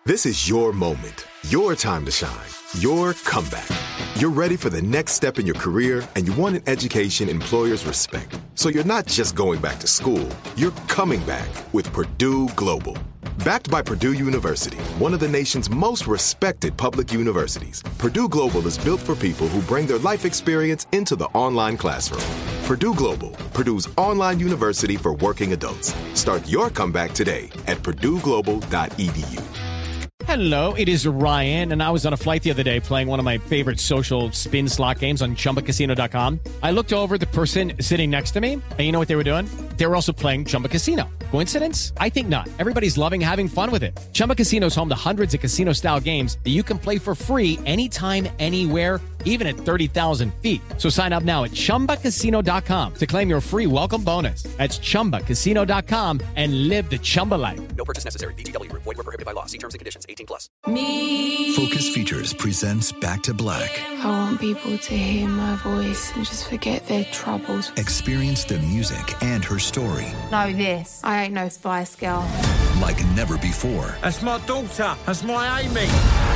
This is your moment, your time to shine, your comeback. You're ready for the next step in your career, and you want an education employers respect. So you're not just going back to school, you're coming back with Purdue Global. Backed by Purdue University, one of the nation's most respected public universities, Purdue Global is built for people who bring their life experience into the online classroom. Purdue Global, Purdue's online university for working adults. Start your comeback today at purdueglobal.edu. Hello, it is Ryan, and I was on a flight the other day playing one of my favorite social spin slot games on ChumbaCasino.com. I looked over at the person sitting next to me, and you know what they were doing? They were also playing Chumba Casino. Coincidence? I think not. Everybody's loving having fun with it. Chumba Casino is home to hundreds of casino-style games that you can play for free anytime, anywhere, even at 30,000 feet. So sign up now at ChumbaCasino.com to claim your free welcome bonus. That's ChumbaCasino.com and live the Chumba life. No purchase necessary. VGW. Void where prohibited by law. See terms and conditions. 18+. Focus Features presents Back to Black. I want people to hear my voice and just forget their troubles. Experience the music and her story. Know this. I ain't no Spice Girl. Like never before. That's my daughter. That's my Amy.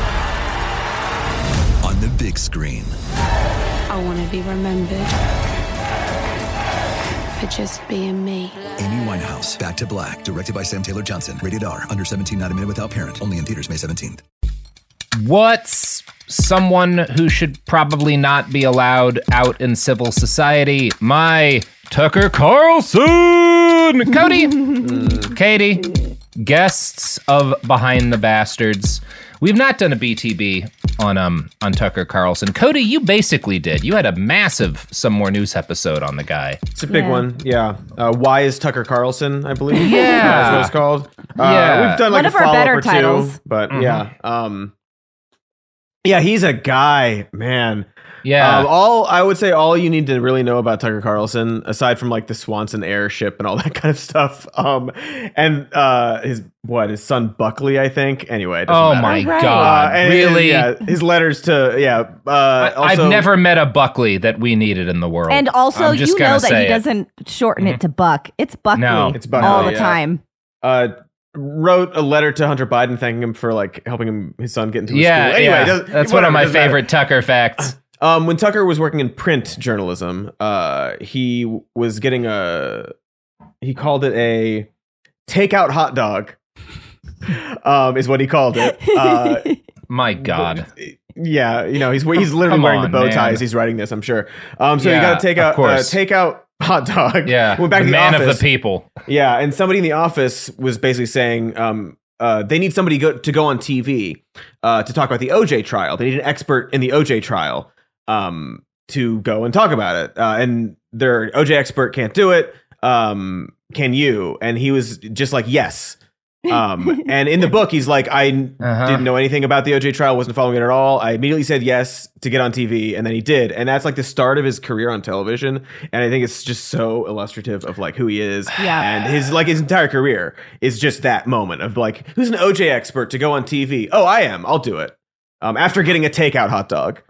On the big screen. I want to be remembered for just being me. Amy Winehouse, Back to Black, directed by Sam Taylor Johnson. Rated R, under 17, not a minute without parent. Only in theaters May 17th. What's someone who should probably not be allowed out in civil society? My Tucker Carlson! Cody! Katie, guests of Behind the Bastards. We've not done a BTB on Tucker Carlson. Cody, you basically did. You had a massive Some More News episode on the guy. It's a big one, yeah. Why is Tucker Carlson, I believe? Yeah. That's what it's called. Yeah. We've done like one a of our follow-up better or titles. two, but yeah, he's a guy, man. Yeah. I would say all you need to really know about Tucker Carlson, aside from like the Swanson airship and all that kind of stuff, and his son Buckley, I think. Anyway, it doesn't matter. My God, really? Yeah, his letters to also, I've never met a Buckley that we needed in the world. And also, I'm just you know gonna that say he it. doesn't shorten it to Buck. It's Buckley. No, it's Buckley, all the yeah. time. Wrote a letter to Hunter Biden thanking him for like helping his son get into a school. Anyway, yeah. That's one of my favorite Tucker facts. When Tucker was working in print journalism, he was getting he called it a takeout hot dog, is what he called it. My God. Yeah, he's literally wearing the bow tie as he's writing this, I'm sure. So you got to take out takeout hot dog. Yeah, went back the to the man office. of the people. Yeah, and somebody in the office was basically saying they need somebody to go on TV to talk about the OJ trial. They need an expert in the OJ trial to go and talk about it. And their OJ expert can't do it. Can you? And he was just like, yes. And in the book, he's like, I didn't know anything about the OJ trial, wasn't following it at all. I immediately said yes to get on TV, and then he did. And that's like the start of his career on television. And I think it's just so illustrative of like who he is. Yeah. And his entire career is just that moment of like, who's an OJ expert to go on TV? Oh, I am. I'll do it. After getting a takeout hot dog.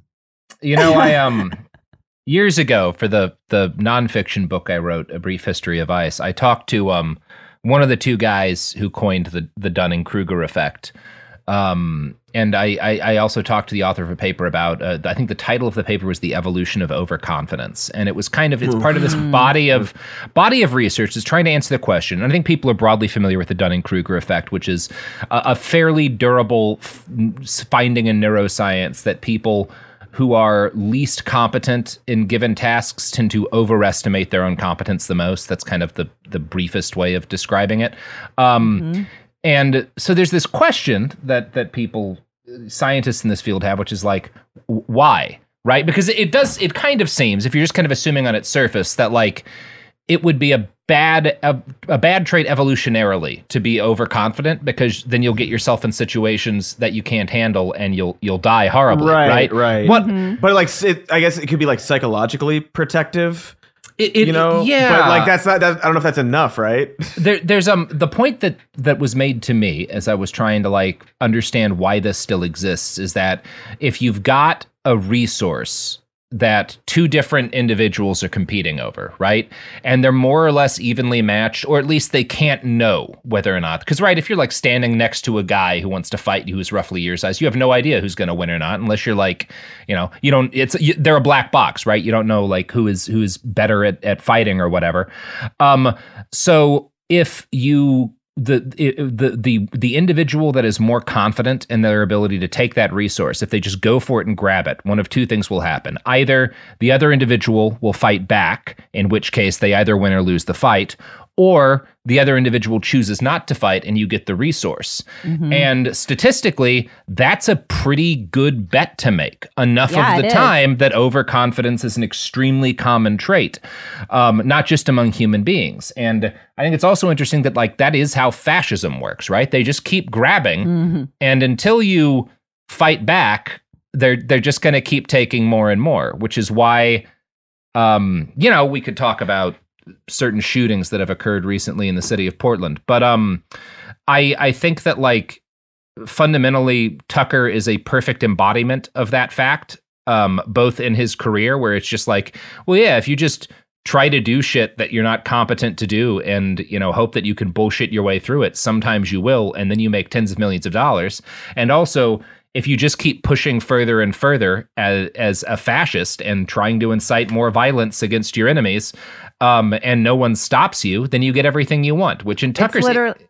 I years ago for the nonfiction book I wrote, A Brief History of Ice, I talked to one of the two guys who coined the Dunning-Kruger effect. And I also talked to the author of a paper about, I think the title of the paper was The Evolution of Overconfidence. And it was it's part of this body of research that's trying to answer the question. And I think people are broadly familiar with the Dunning-Kruger effect, which is a fairly durable finding in neuroscience that people who are least competent in given tasks tend to overestimate their own competence the most. That's kind of the briefest way of describing it. And so there's this question that people, scientists in this field have, which is like, why? Right? Because it kind of seems, if you're just kind of assuming on its surface, that like it would be a bad trait evolutionarily to be overconfident, because then you'll get yourself in situations that you can't handle and you'll die horribly. Right. What? But like, I guess it could be like psychologically protective. Yeah. But like that's not. I don't know if that's enough, right? There's the point that was made to me as I was trying to like understand why this still exists is that if you've got a resource that two different individuals are competing over, right? And they're more or less evenly matched, or at least they can't know whether or not. Because, right, if you're like standing next to a guy who wants to fight you who's roughly your size, you have no idea who's going to win or not, unless you're like, they're a black box, right? You don't know like who is better at fighting or whatever. So if you the individual that is more confident in their ability to take that resource, if they just go for it and grab it, one of two things will happen. Either the other individual will fight back, in which case they either win or lose the fight, or the other individual chooses not to fight and you get the resource. Mm-hmm. And statistically, that's a pretty good bet to make. Enough of the time that overconfidence is an extremely common trait, not just among human beings. And I think it's also interesting that like that is how fascism works, right? They just keep grabbing, and until you fight back, they're just going to keep taking more and more, which is why, we could talk about certain shootings that have occurred recently in the city of Portland. But I think that like fundamentally Tucker is a perfect embodiment of that fact, both in his career where it's just like, well, yeah, if you just try to do shit that you're not competent to do and, hope that you can bullshit your way through it, sometimes you will, and then you make tens of millions of dollars. And also, if you just keep pushing further and further as a fascist and trying to incite more violence against your enemies, and no one stops you, then you get everything you want, which in Tucker's...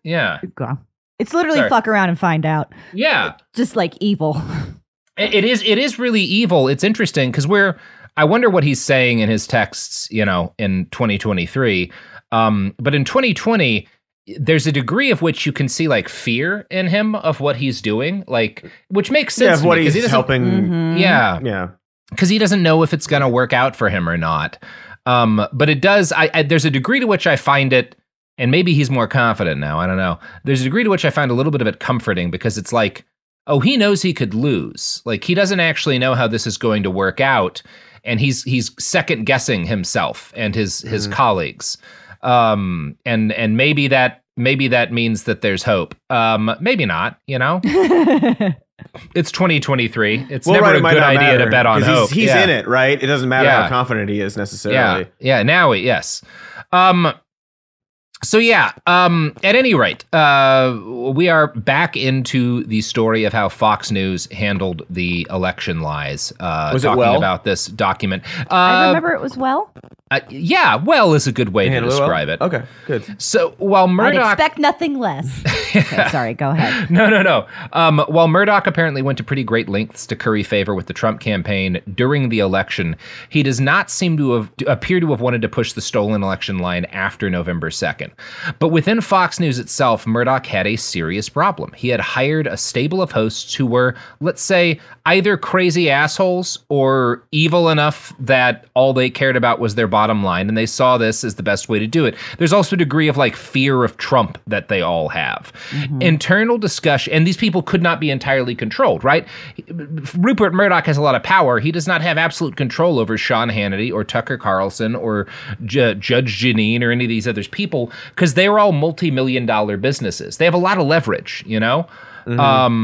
It's literally fuck around and find out. Yeah. Just like evil. It is really evil. It's interesting because I wonder what he's saying in his texts, in 2023. But in 2020... there's a degree of which you can see like fear in him of what he's doing, like, which makes sense. Yeah, what he's helping. Mm-hmm. Yeah. Because he doesn't know if it's going to work out for him or not. But it does. There's a degree to which I find it, and maybe he's more confident now. I don't know. There's a degree to which I find a little bit of it comforting because it's like, oh, he knows he could lose. Like he doesn't actually know how this is going to work out. And he's second guessing himself and his colleagues. And maybe that means that there's hope. Maybe not, It's 2023. It's never a good idea to bet on hope. He's in it, right? It doesn't matter how confident he is necessarily. Yeah. Now, yes. So at any rate, we are back into the story of how Fox News handled the election lies. Was talking it well? About this document. I remember it was well. Well is a good way to describe it. Okay, good. So while Murdoch... I'd expect nothing less. Okay, sorry, go ahead. No. While Murdoch apparently went to pretty great lengths to curry favor with the Trump campaign during the election, he does not seem to appear to have wanted to push the stolen election line after November 2nd. But within Fox News itself, Murdoch had a serious problem. He had hired a stable of hosts who were, let's say, either crazy assholes or evil enough that all they cared about was their bottom line, and they saw this as the best way to do it. There's also a degree of like fear of Trump that they all have. Mm-hmm. Internal discussion, and these people could not be entirely controlled, right? Rupert Murdoch has a lot of power. He does not have absolute control over Sean Hannity or Tucker Carlson or Judge Jeanine or any of these other people because they were all multi-million-dollar businesses. They have a lot of leverage, Mm-hmm.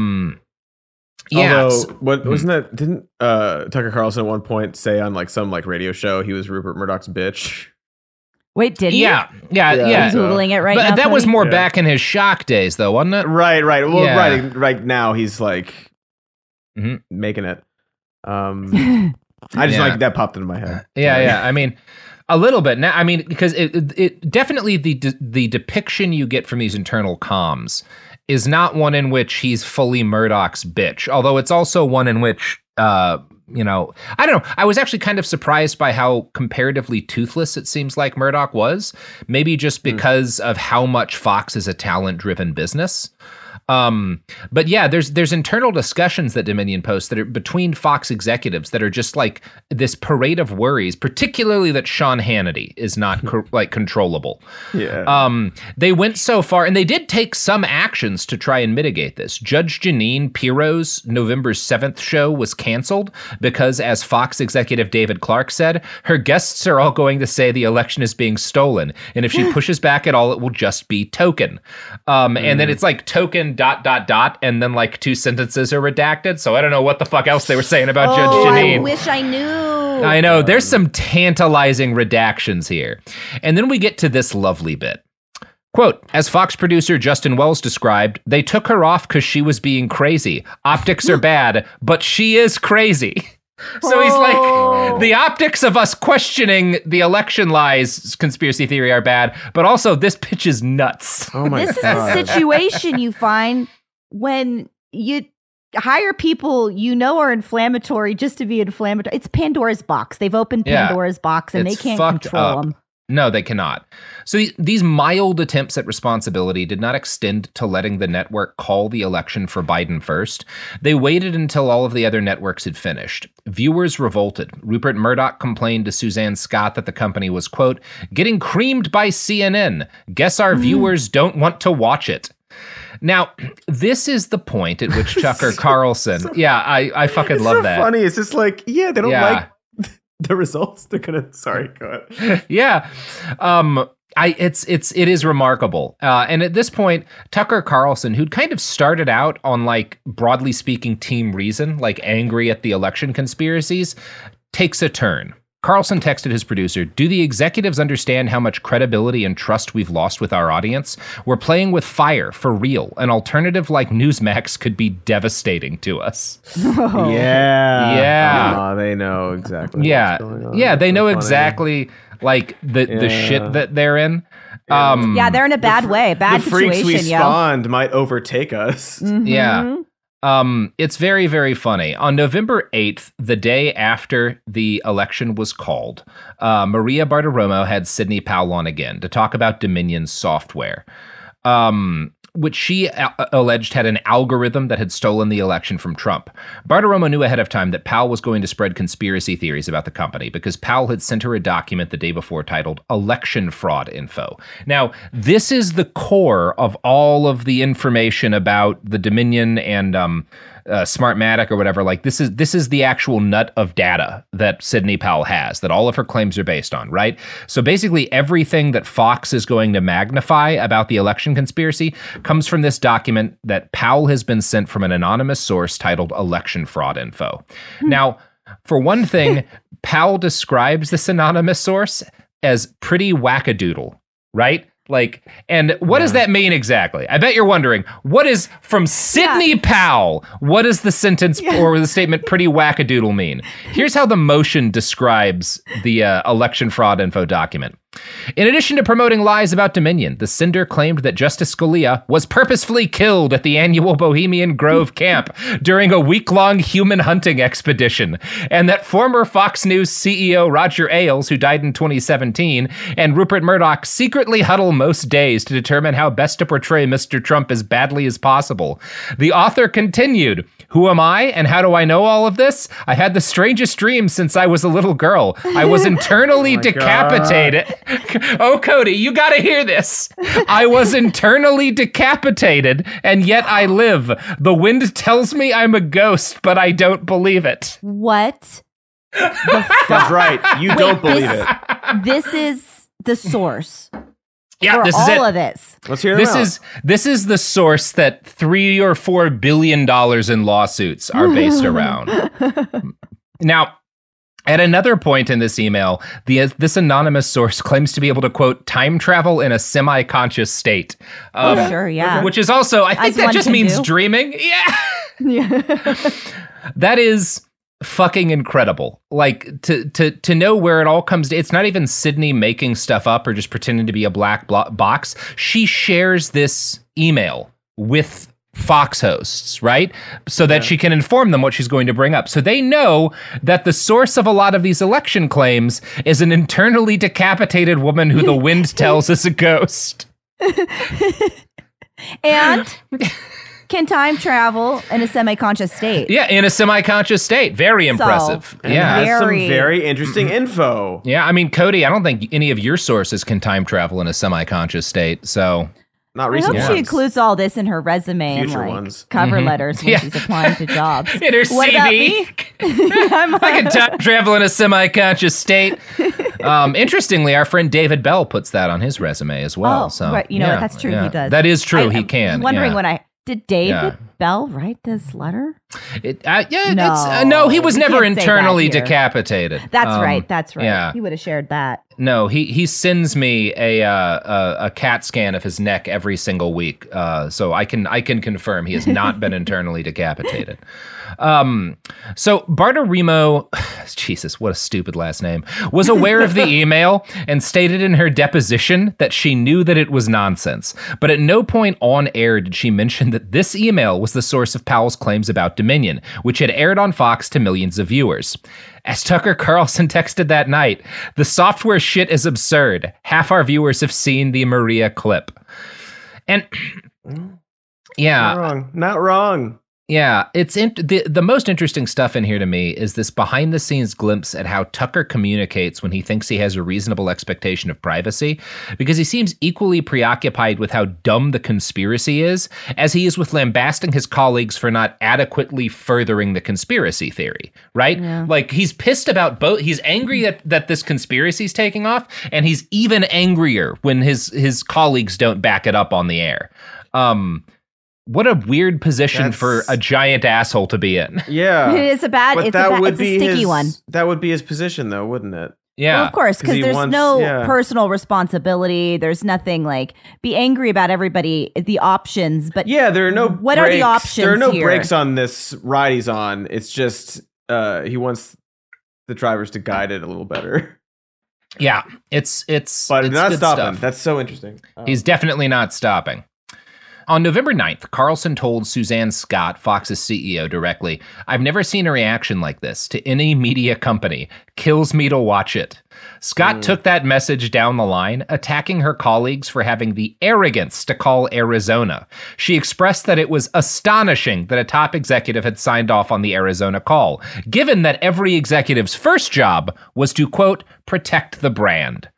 Although, wasn't that? Didn't Tucker Carlson at one point say on like some like radio show he was Rupert Murdoch's bitch? Wait, did he? Yeah. I'm Googling it right now. But that was more back in his shock days, though, wasn't it? Right. Well, right now he's like making it. I just like that popped into my head. Yeah. I mean, a little bit now. I mean, because it definitely the depiction you get from these internal comms is not one in which he's fully Murdoch's bitch, although it's also one in which, I don't know. I was actually kind of surprised by how comparatively toothless it seems like Murdoch was, maybe just because of how much Fox is a talent-driven business. But yeah, there's internal discussions that Dominion posts that are between Fox executives that are just like this parade of worries, particularly that Sean Hannity is not controllable. Yeah. They went so far, and they did take some actions to try and mitigate this. Judge Jeanine Pirro's November 7th show was canceled because, as Fox executive David Clark said, her guests are all going to say the election is being stolen, and if she pushes back at all, it will just be token. And then it's like token ... and then like two sentences are redacted. So I don't know what the fuck else they were saying about Judge Jeanine. I wish I knew. I know. There's some tantalizing redactions here. And then we get to this lovely bit. Quote, as Fox producer Justin Wells described, they took her off because she was being crazy. Optics are bad, but she is crazy. So he's like, the optics of us questioning the election lies conspiracy theory are bad, but also this pitch is nuts. Oh my This God. is the situation you find when you hire people you know are inflammatory just to be inflammatory. It's Pandora's box. They've opened Pandora's box and It's they can't fucked control up. them. No, they cannot. So these mild attempts at responsibility did not extend to letting the network call the election for Biden first. They waited until all of the other networks had finished. Viewers revolted. Rupert Murdoch complained to Suzanne Scott that the company was, quote, getting creamed by CNN. Guess our viewers don't want to watch it. Now, this is the point at which Tucker Carlson... I fucking love that. It's so funny. It's just like, they don't like the results. They're gonna... Sorry, go ahead. Yeah. It is remarkable. And at this point, Tucker Carlson, who'd kind of started out on, like, broadly speaking, Team Reason, like angry at the election conspiracies, takes a turn. Carlson texted his producer, do the executives understand how much credibility and trust we've lost with our audience? We're playing with fire, for real. An alternative like Newsmax could be devastating to us. Yeah. Oh, they know exactly what's going on. Yeah, they That's know so funny. exactly, like, the shit that they're in. Yeah, they're in a bad way, bad the freaks situation, we yo. spawned might overtake us. Yeah. It's very, very funny. On November 8th, the day after the election was called, Maria Bartiromo had Sidney Powell on again to talk about Dominion software, which she alleged had an algorithm that had stolen the election from Trump. Bartiromo knew ahead of time that Powell was going to spread conspiracy theories about the company because Powell had sent her a document the day before titled Election Fraud Info. Now, this is the core of all of the information about the Dominion and Smartmatic or whatever. Like, this is the actual nut of data that Sidney Powell has, that all of her claims are based on, right? So basically everything that Fox is going to magnify about the election conspiracy comes from this document that Powell has been sent from an anonymous source titled Election Fraud Info. Now, for one thing, Powell describes this anonymous source as pretty wackadoodle, right? Like, and what does that mean exactly? I bet you're wondering, what is from Sidney Powell? What does the sentence or the statement pretty wackadoodle mean? Here's how the motion describes the election fraud info document. In addition to promoting lies about Dominion, the sender claimed that Justice Scalia was purposefully killed at the annual Bohemian Grove camp during a week-long human hunting expedition, and that former Fox News CEO Roger Ailes, who died in 2017, and Rupert Murdoch secretly huddle most days to determine how best to portray Mr. Trump as badly as possible. The author continued, who am I and how do I know all of this? I had the strangest dream since I was a little girl. I was internally decapitated. Oh, Cody, you gotta hear this. I was internally decapitated, and yet I live. The wind tells me I'm a ghost, but I don't believe it. What? That's right. You don't believe it. This is the source. Yeah, for this all is it. of this. Let's hear them out. This is the source that $3 or $4 billion in lawsuits are based around. Now, at another point in this email, this anonymous source claims to be able to, quote, time travel in a semi-conscious state. Sure, yeah. Which is also, I think As that one just can means do. dreaming. Yeah. That is fucking incredible. Like, to know where it all comes to, it's not even Sydney making stuff up or just pretending to be a black box. She shares this email with Fox hosts, right? So that she can inform them what she's going to bring up. So they know that the source of a lot of these election claims is an internally decapitated woman who the wind tells is a ghost. And can time travel in a semi-conscious state. Yeah, in a semi-conscious state. Very impressive. And Yeah. has some very interesting info. Yeah, I mean, Cody, I don't think any of your sources can time travel in a semi-conscious state, so... Not I recent hope she includes all this in her resume Future and like ones. cover letters when Yeah. she's applying to jobs. In her What about CV. me? I can time travel in a semi-conscious state. Interestingly, our friend David Bell puts that on his resume as well. Oh, so right. You know what? That's true. He does. That is true. He I'm can. wondering yeah. when did David Bell write this letter? No, he was you never can't say internally that here. decapitated. That's right. That's right. Yeah. He would have shared that. No, he sends me a CAT scan of his neck every single week, so I can confirm he has not been internally decapitated. So Bartiromo, Jesus, what a stupid last name, was aware of the email and stated in her deposition that she knew that it was nonsense. But at no point on air did she mention that this email was the source of Powell's claims about Dominion, which had aired on Fox to millions of viewers. As Tucker Carlson texted that night, the software shit is absurd. Half our viewers have seen the Maria clip. And yeah. Not wrong. Yeah, it's the most interesting stuff in here to me is this behind-the-scenes glimpse at how Tucker communicates when he thinks he has a reasonable expectation of privacy, because he seems equally preoccupied with how dumb the conspiracy is as he is with lambasting his colleagues for not adequately furthering the conspiracy theory, right? Yeah. Like, he's pissed about both. He's angry that this conspiracy is taking off, and he's even angrier when his colleagues don't back it up on the air. What a weird position for a giant asshole to be in. Yeah. It's a sticky one. That would be his position, though, wouldn't it? Yeah. Well, of course, because there's no personal responsibility. There's nothing like be angry about everybody, the options. But yeah, there are no what breaks. are the options There are no here? brakes on this ride he's on. It's just he wants the drivers to guide it a little better. Yeah, it's But it's not good stopping. stuff. That's so interesting. He's definitely not stopping. On November 9th, Carlson told Suzanne Scott, Fox's CEO, directly, "I've never seen a reaction like this to any media company. Kills me to watch it." Scott took that message down the line, attacking her colleagues for having the arrogance to call Arizona. She expressed that it was astonishing that a top executive had signed off on the Arizona call, given that every executive's first job was to, quote, protect the brand.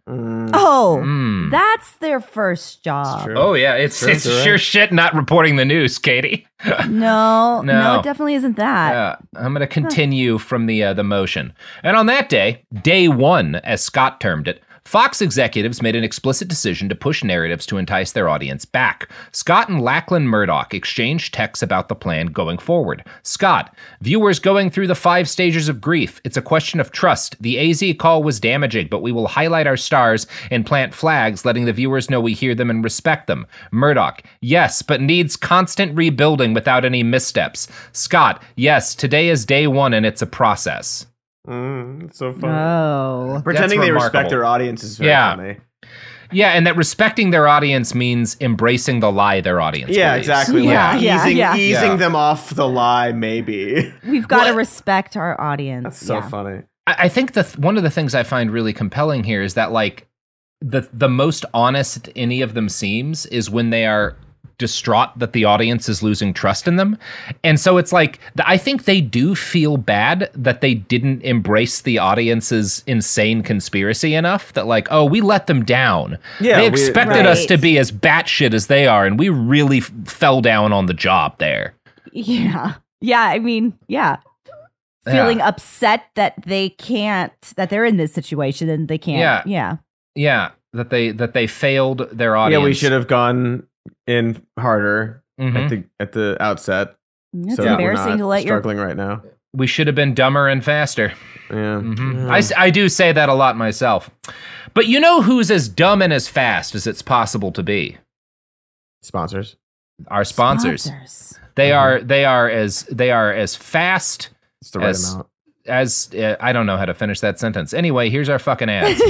That's their first job. Oh, yeah. It's sure shit not reporting the news, Katie. No, it definitely isn't that. Yeah, I'm going to continue from the motion. And on that day, day one, as Scott termed it, Fox executives made an explicit decision to push narratives to entice their audience back. Scott and Lachlan Murdoch exchanged texts about the plan going forward. Scott, viewers going through the 5 stages of grief. It's a question of trust. The AZ call was damaging, but we will highlight our stars and plant flags, letting the viewers know we hear them and respect them. Murdoch, yes, but needs constant rebuilding without any missteps. Scott, yes, today is day one and it's a process. It's so funny. Oh. Pretending they respect their audience is very funny. Yeah, and that respecting their audience means embracing the lie their audience believes. Exactly. Easing them off the lie, maybe. We've got to respect our audience. That's so funny. I think one of the things I find really compelling here is that, like, the most honest any of them seems is when they are distraught that the audience is losing trust in them. And so it's like, I think they do feel bad that they didn't embrace the audience's insane conspiracy enough that, like, oh, we let them down. Yeah, they expected us to be as batshit as they are, and we really fell down on the job there. Yeah. Yeah, I mean, yeah. Feeling upset that that they're in this situation and they can't. Yeah, that they failed their audience. Yeah, we should have gone in harder at the outset. It's embarrassing to let struggling right now. We should have been dumber and faster. Yeah. I do say that a lot myself. But you know who's as dumb and as fast as it's possible to be? Sponsors. Our sponsors. They are as fast. It's the right amount. As I don't know how to finish that sentence. Anyway, here's our fucking ads.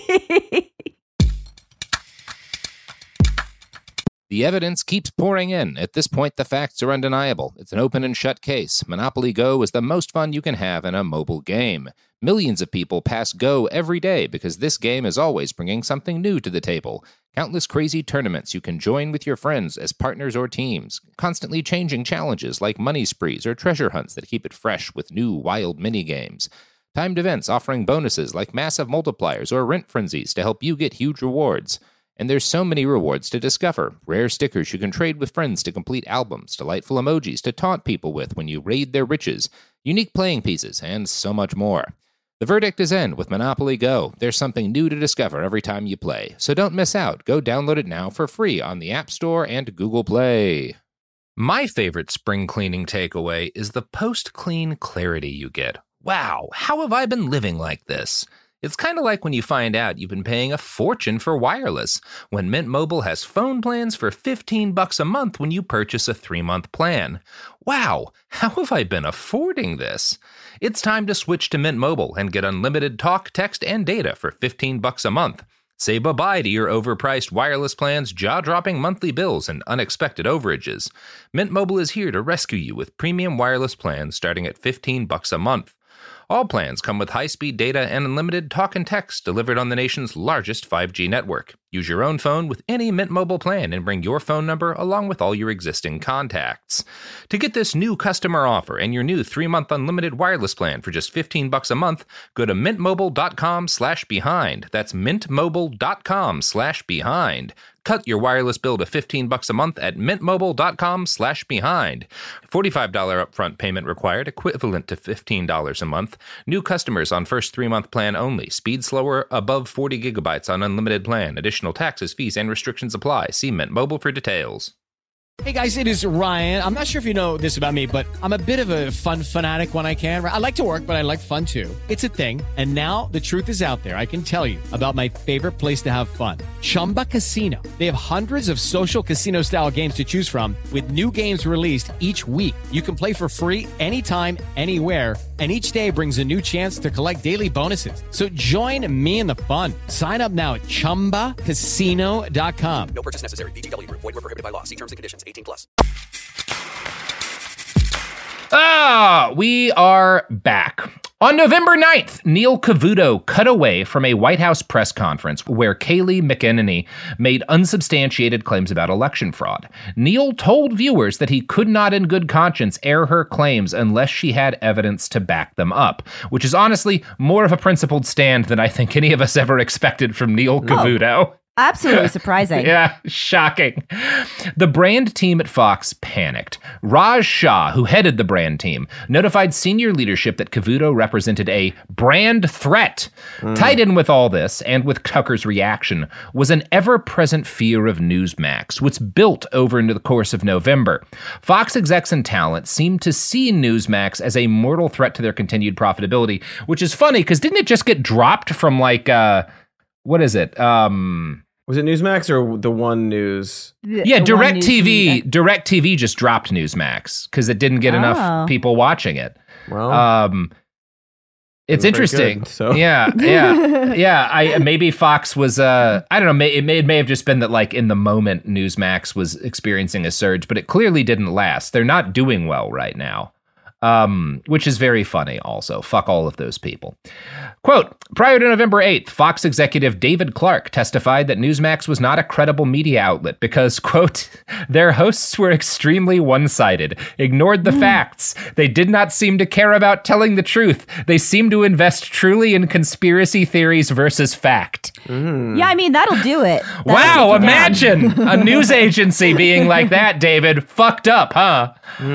The evidence keeps pouring in. At this point, the facts are undeniable. It's an open and shut case. Monopoly Go is the most fun you can have in a mobile game. Millions of people pass Go every day because this game is always bringing something new to the table. Countless crazy tournaments you can join with your friends as partners or teams. Constantly changing challenges like money sprees or treasure hunts that keep it fresh with new wild mini-games. Timed events offering bonuses like massive multipliers or rent frenzies to help you get huge rewards. And there's so many rewards to discover. Rare stickers you can trade with friends to complete albums, delightful emojis to taunt people with when you raid their riches, unique playing pieces, and so much more. The verdict is in with Monopoly Go. There's something new to discover every time you play. So don't miss out. Go download it now for free on the App Store and Google Play. My favorite spring cleaning takeaway is the post-clean clarity you get. Wow, how have I been living like this? It's kind of like when you find out you've been paying a fortune for wireless, when Mint Mobile has phone plans for $15 a month when you purchase a 3-month plan. Wow, how have I been affording this? It's time to switch to Mint Mobile and get unlimited talk, text, and data for $15 a month. Say bye-bye to your overpriced wireless plans, jaw-dropping monthly bills, and unexpected overages. Mint Mobile is here to rescue you with premium wireless plans starting at $15 a month. All plans come with high-speed data and unlimited talk and text delivered on the nation's largest 5G network. Use your own phone with any Mint Mobile plan and bring your phone number along with all your existing contacts. To get this new customer offer and your new 3-month unlimited wireless plan for just $15 a month, go to mintmobile.com/behind. That's mintmobile.com/behind. Cut your wireless bill to $15 a month at mintmobile.com/behind. $45 upfront payment required, equivalent to $15 a month. New customers on first 3-month plan only. Speed slower above 40 gigabytes on unlimited plan. Additional taxes, fees, and restrictions apply. See Mint Mobile for details. Hey guys, it is Ryan. I'm not sure if you know this about me, but I'm a bit of a fun fanatic when I can. I like to work, but I like fun too. It's a thing. And now the truth is out there. I can tell you about my favorite place to have fun. Chumba Casino. They have hundreds of social casino style games to choose from with new games released each week. You can play for free anytime, anywhere. And each day brings a new chance to collect daily bonuses. So join me in the fun. Sign up now at ChumbaCasino.com. No purchase necessary. VGW Group. Void where prohibited by law. See terms and conditions. 18+. We are back. On November 9th, Neil Cavuto cut away from a White House press conference where Kayleigh McEnany made unsubstantiated claims about election fraud. Neil told viewers that he could not in good conscience air her claims unless she had evidence to back them up, which is honestly more of a principled stand than I think any of us ever expected from Neil Cavuto. Absolutely surprising. Yeah, shocking. The brand team at Fox panicked. Raj Shah, who headed the brand team, notified senior leadership that Cavuto represented a brand threat. Tied in with all this, and with Tucker's reaction, was an ever-present fear of Newsmax, which built over into the course of November. Fox execs and talent seemed to see Newsmax as a mortal threat to their continued profitability, which is funny, because didn't it just get dropped from, like, what is it? Was it Newsmax or the One News? Yeah, DirecTV just dropped Newsmax because it didn't get enough people watching it. Well, it's interesting. Good, so. Yeah. Maybe Fox was. I don't know. It may have just been that, like, in the moment, Newsmax was experiencing a surge, but it clearly didn't last. They're not doing well right now. Which is very funny also. Fuck all of those people. Quote, prior to November 8th, Fox executive David Clark testified that Newsmax was not a credible media outlet because, quote, their hosts were extremely one-sided, ignored the facts. They did not seem to care about telling the truth. They seemed to invest truly in conspiracy theories versus fact. Yeah, I mean, that'll do it. Wow, imagine a news agency being like that, David. Fucked up, huh?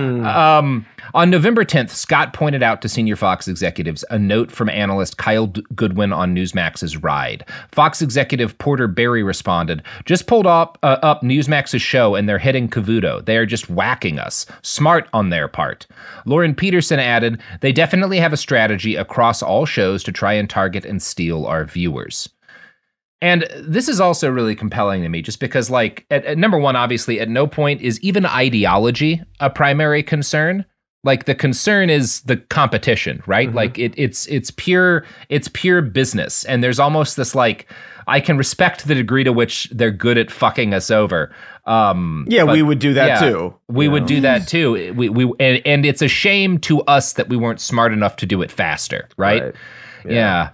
On November 10th, Scott pointed out to senior Fox executives a note from analyst Kyle Goodwin on Newsmax's ride. Fox executive Porter Berry responded, just pulled up Newsmax's show and they're hitting Cavuto. They are just whacking us. Smart on their part. Lauren Peterson added, they definitely have a strategy across all shows to try and target and steal our viewers. And this is also really compelling to me just because, like, at number one, obviously, at no point is even ideology a primary concern. Like, the concern is the competition, right? Mm-hmm. Like it's pure business. And there's almost this, like, I can respect the degree to which they're good at fucking us over. We would do that too. We would do that too. And it's a shame to us that we weren't smart enough to do it faster, right? Yeah.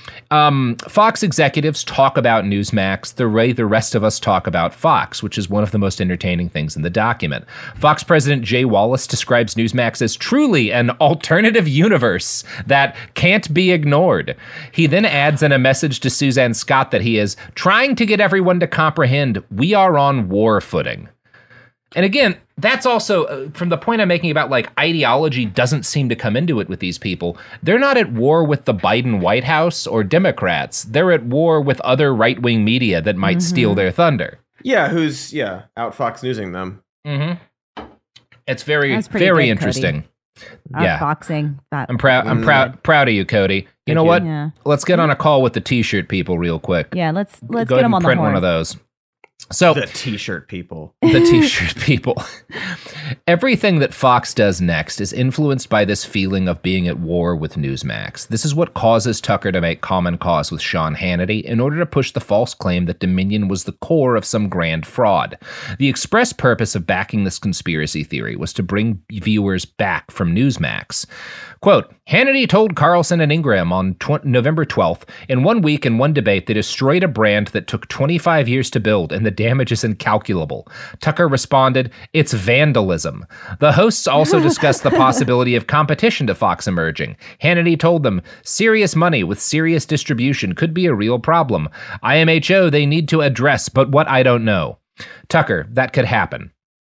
Fox executives talk about Newsmax the way the rest of us talk about Fox, which is one of the most entertaining things in the document. Fox President Jay Wallace describes Newsmax as truly an alternative universe that can't be ignored. He then adds in a message to Suzanne Scott that he is trying to get everyone to comprehend we are on war footing. And again, that's also, from the point I'm making about, like, ideology doesn't seem to come into it with these people. They're not at war with the Biden White House or Democrats. They're at war with other right-wing media that might steal their thunder. Yeah, who's out Fox Newsing them. Mm-hmm. It's very, That's pretty very good, interesting. Cody. Yeah. Boxing. I'm proud of you, Cody. You know you. what? Yeah. Let's get on a call with the t-shirt people real quick. Yeah, let's Go get ahead them and on the print horn. one of those. So The t-shirt people. the t-shirt people. Everything that Fox does next is influenced by this feeling of being at war with Newsmax. This is what causes Tucker to make common cause with Sean Hannity in order to push the false claim that Dominion was the core of some grand fraud. The express purpose of backing this conspiracy theory was to bring viewers back from Newsmax. Quote, Hannity told Carlson and Ingraham on November 12th, in 1 week and one debate, they destroyed a brand that took 25 years to build, and the damage is incalculable. Tucker responded, it's vandalism. The hosts also discussed the possibility of competition to Fox emerging. Hannity told them, serious money with serious distribution could be a real problem. IMHO they need to address, but what I don't know. Tucker, that could happen.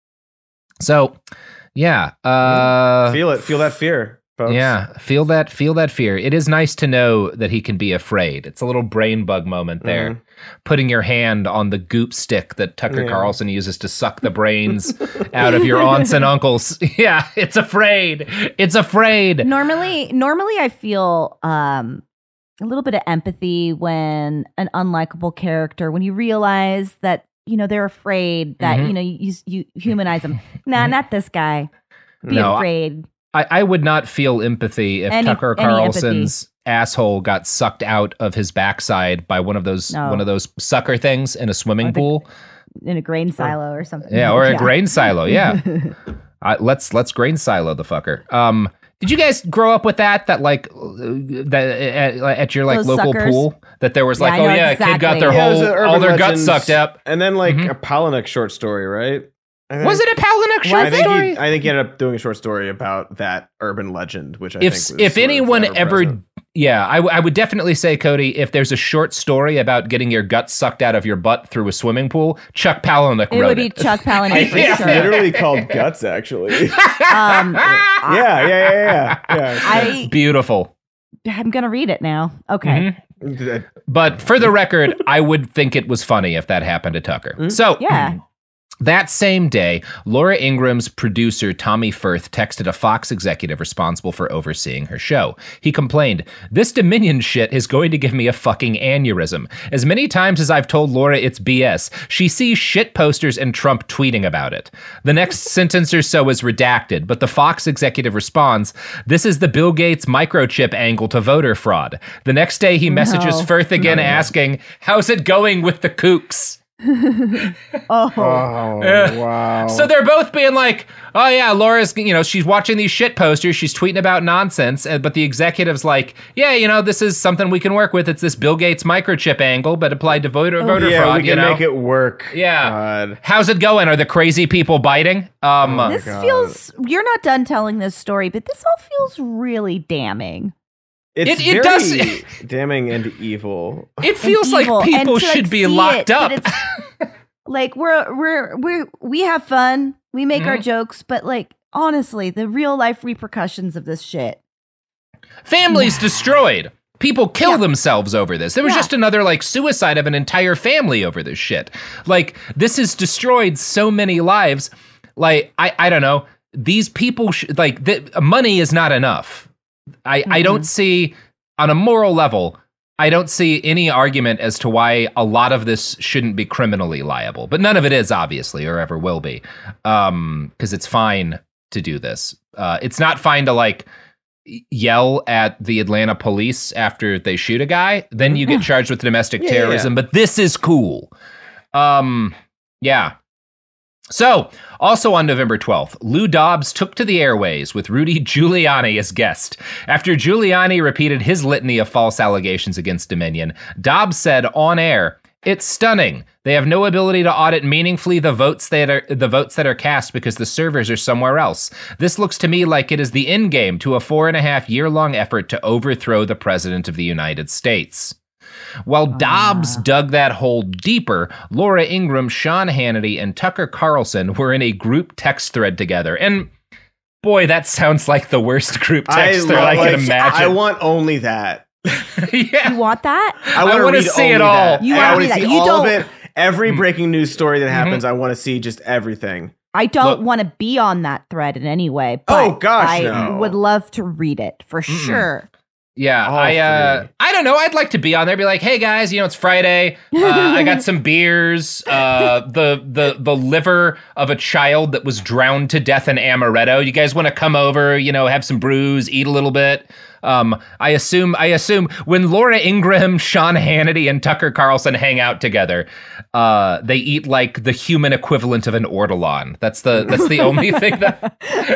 So, yeah. Feel that fear. Folks. Yeah, feel that fear. It is nice to know that he can be afraid. It's a little brain bug moment there. Putting your hand on the goop stick that Tucker Carlson uses to suck the brains out of your aunts and uncles. Yeah, it's afraid. It's afraid. Normally I feel a little bit of empathy when an unlikable character, when you realize that, they're afraid that, you humanize them. Nah, not this guy. Be afraid. I would not feel empathy if Tucker Carlson's asshole got sucked out of his backside by one of those sucker things in a swimming pool, in a grain silo or something. Yeah, or a grain silo. Yeah, let's grain silo the fucker. Did you guys grow up with that at your Those local suckers? Pool? That there was Yeah, I know a kid got exactly. their all their guts sucked up, and then a Palahniuk short story, right? Was it a Palahniuk short story? I think he ended up doing a short story about that urban legend, which I think was if anyone ever, present. I would definitely say, Cody, if there's a short story about getting your guts sucked out of your butt through a swimming pool, Chuck Palahniuk wrote it. It would be Chuck Palahniuk for It's sure. literally called Guts, actually. Yeah. Beautiful. I'm gonna read it now. Okay. Mm-hmm. But for the record, I would think it was funny if that happened to Tucker. So Yeah. that same day, Laura Ingram's producer, Tommy Firth, texted a Fox executive responsible for overseeing her show. He complained, this Dominion shit is going to give me a fucking aneurysm. As many times as I've told Laura it's BS, she sees shit posters and Trump tweeting about it. The next sentence or so is redacted, but the Fox executive responds, this is the Bill Gates microchip angle to voter fraud. The next day, he messages Firth again asking, how's it going with the kooks? Wow. So they're both being like, oh yeah, Laura's, she's watching these shit posters, she's tweeting about nonsense, but the executive's like, yeah, this is something we can work with. It's this Bill Gates microchip angle, but applied to voter fraud. We can make it work. Yeah. God. How's it going? Are the crazy people biting? This feels, you're not done telling this story, but this all feels really damning. It very does damning and evil. It feels like evil. people And to, should be see locked it, up. but it's, we have fun, we make our jokes, but honestly, the real life repercussions of this shit. Families destroyed. People kill themselves over this. There was just another suicide of an entire family over this shit. This has destroyed so many lives. I don't know. These people money is not enough. I don't see, on a moral level, I don't see any argument as to why a lot of this shouldn't be criminally liable. But none of it is, obviously, or ever will be. Because it's fine to do this. It's not fine to, yell at the Atlanta police after they shoot a guy. Then you get charged with domestic terrorism. But this is cool. Yeah. So, also on November 12th, Lou Dobbs took to the airways with Rudy Giuliani as guest. After Giuliani repeated his litany of false allegations against Dominion, Dobbs said on air, "It's stunning. They have no ability to audit meaningfully the votes that are cast because the servers are somewhere else. This looks to me like it is the end game to a 4.5-year-long effort to overthrow the President of the United States." While Dobbs dug that hole deeper, Laura Ingraham, Sean Hannity, and Tucker Carlson were in a group text thread together. And boy, that sounds like the worst group text thread I can imagine. I want only that. Yeah. You want that? I want to see it all. You want to see You all don't. of it. Every breaking news story that happens, I want to see just everything. I don't want to be on that thread in any way, but Oh, gosh, I no. would love to read it for sure. Yeah, All I don't know. I'd like to be on there, be like, hey guys, it's Friday. I got some beers. The liver of a child that was drowned to death in amaretto. You guys want to come over? Have some brews, eat a little bit. I assume when Laura Ingraham, Sean Hannity, and Tucker Carlson hang out together, they eat like the human equivalent of an ortolan. That's the only thing that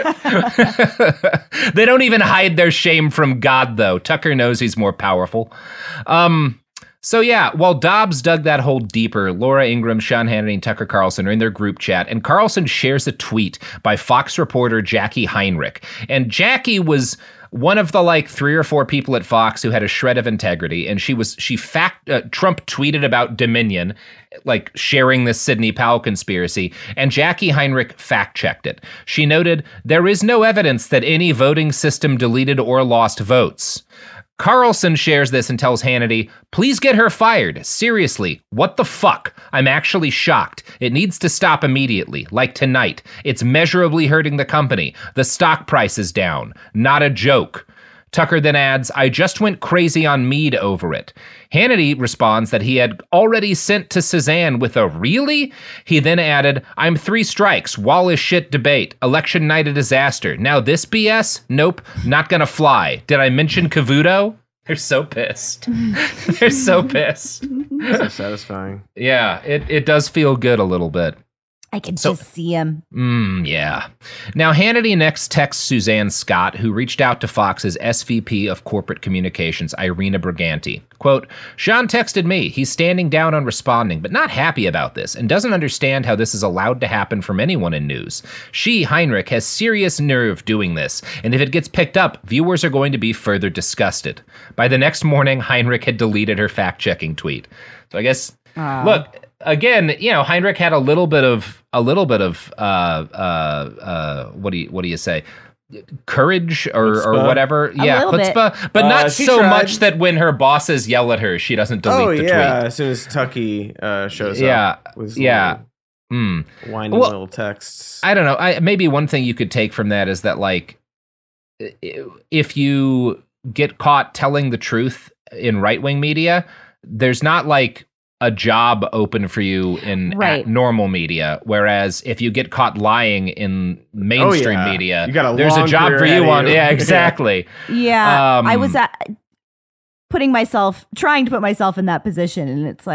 they don't even hide their shame from God, though. Tucker knows he's more powerful. So yeah, while Dobbs dug that hole deeper, Laura Ingraham, Sean Hannity, and Tucker Carlson are in their group chat, and Carlson shares a tweet by Fox reporter Jackie Heinrich. And Jackie was one of the 3 or 4 people at Fox who had a shred of integrity, and Trump tweeted about Dominion, sharing this Sidney Powell conspiracy, and Jackie Heinrich fact-checked it. She noted, there is no evidence that any voting system deleted or lost votes. Carlson shares this and tells Hannity, please get her fired. Seriously, what the fuck? I'm actually shocked. It needs to stop immediately, like tonight. It's measurably hurting the company. The stock price is down. Not a joke. Tucker then adds, I just went crazy on Meade over it. Hannity responds that he had already sent to Suzanne with a really? He then added, I'm 3 strikes, wall is shit debate, election night a disaster. Now this BS? Nope, not gonna fly. Did I mention Cavuto? They're so pissed. They're so pissed. So satisfying. Yeah, it does feel good a little bit. I can just see him. Yeah. Now, Hannity next texts Suzanne Scott, who reached out to Fox's SVP of Corporate Communications, Irina Briganti. Quote, Sean texted me. He's standing down on responding, but not happy about this, and doesn't understand how this is allowed to happen from anyone in news. She, Heinrich, has serious nerve doing this, and if it gets picked up, viewers are going to be further disgusted. By the next morning, Heinrich had deleted her fact-checking tweet. So I guess, look... Again, Heinrich had a little bit of what do you say? Courage or whatever. Chutzpah, but not so much that when her bosses yell at her, she doesn't delete the tweet. As soon as Tucky shows up. Whiny little texts. I don't know. Maybe one thing you could take from that is that, if you get caught telling the truth in right-wing media, there's not a job open for you in normal media, whereas if you get caught lying in mainstream media, there's a job for you on. Yeah, exactly. Yeah, I was trying to put myself in that position, and it's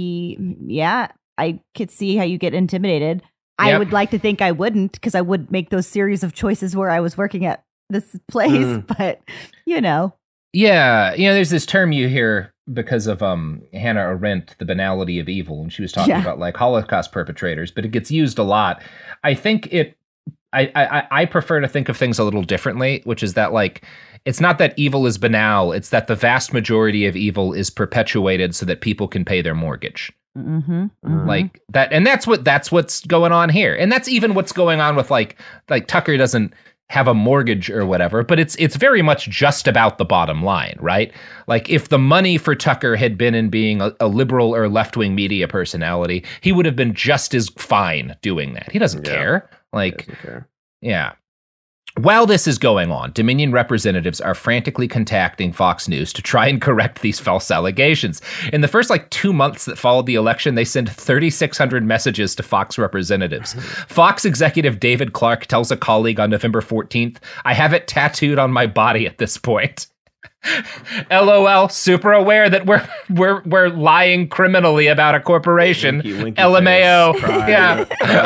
I could see how you get intimidated. I would like to think I wouldn't, because I would make those series of choices where I was working at this place, but Yeah, there's this term you hear because of Hannah Arendt, the banality of evil, and she was talking about Holocaust perpetrators, but it gets used a lot. I think I prefer to think of things a little differently, which is that it's not that evil is banal, it's that the vast majority of evil is perpetuated so that people can pay their mortgage. Like that, and that's what's going on here, and that's even what's going on with Tucker doesn't have a mortgage or whatever, but it's very much just about the bottom line, right? If the money for Tucker had been in being a liberal or left-wing media personality, he would have been just as fine doing that. He doesn't care. He doesn't care. Yeah. While this is going on, Dominion representatives are frantically contacting Fox News to try and correct these false allegations. In the first 2 months that followed the election, they sent 3,600 messages to Fox representatives. Fox executive David Clark tells a colleague on November 14th, I have it tattooed on my body at this point. LOL, super aware that we're lying criminally about a corporation. Winky LMAO. Yeah.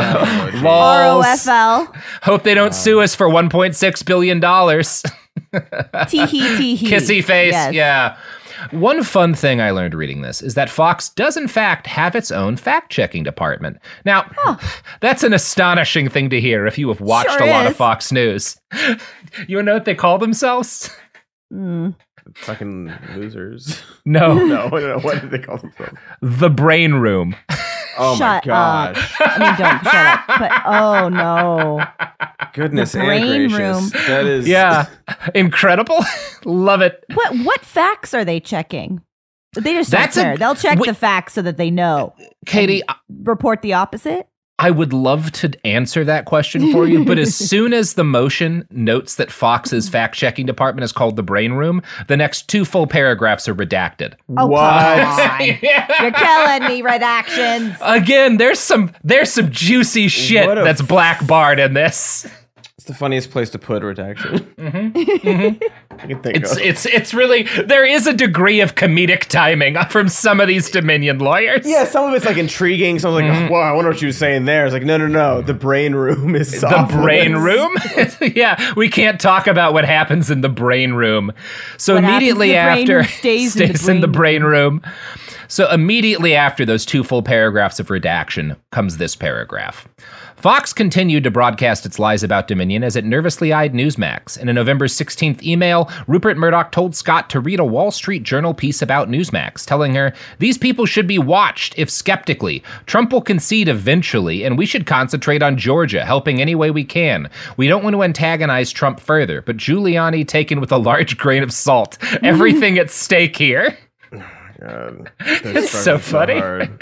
ROFL. Hope they don't sue us for $1.6 billion. Tee-hee. Kissy face. Yes. Yeah. One fun thing I learned reading this is that Fox does in fact have its own fact-checking department. Now, that's an astonishing thing to hear if you have watched a lot of Fox News. You know what they call themselves? Fucking losers. No. No, what did they call themselves? The Brain Room. Oh my gosh. I mean, don't shut up. But oh no. Goodness and Brain gracious. Room. That is Incredible. Love it. What facts are they checking? They just don't care. They'll check the facts so that they know. Katie, report the opposite. I would love to answer that question for you, but as soon as the motion notes that Fox's fact-checking department is called the Brain Room, the next 2 full paragraphs are redacted. Oh, What? come on. You're killing me, redactions. Again, there's some juicy shit What a that's blackbarred in this. It's the funniest place to put redaction. I can think of. It's really, there is a degree of comedic timing from some of these Dominion lawyers. Yeah, some of it's like intriguing. Some like, oh, wow, I wonder what she was saying there. It's like, no. The Brain Room is The Brain Room? Yeah, we can't talk about what happens in the Brain Room. So What immediately happens in the brain after, room stays in the Brain Room. So immediately after those 2 full paragraphs of redaction comes this paragraph. Fox continued to broadcast its lies about Dominion as it nervously eyed Newsmax. In a November 16th email, Rupert Murdoch told Scott to read a Wall Street Journal piece about Newsmax, telling her, "These people should be watched, if skeptically. Trump will concede eventually, and we should concentrate on Georgia, helping any way we can. We don't want to antagonize Trump further, but Giuliani taken with a large grain of salt. Everything at stake here." God, It's so funny.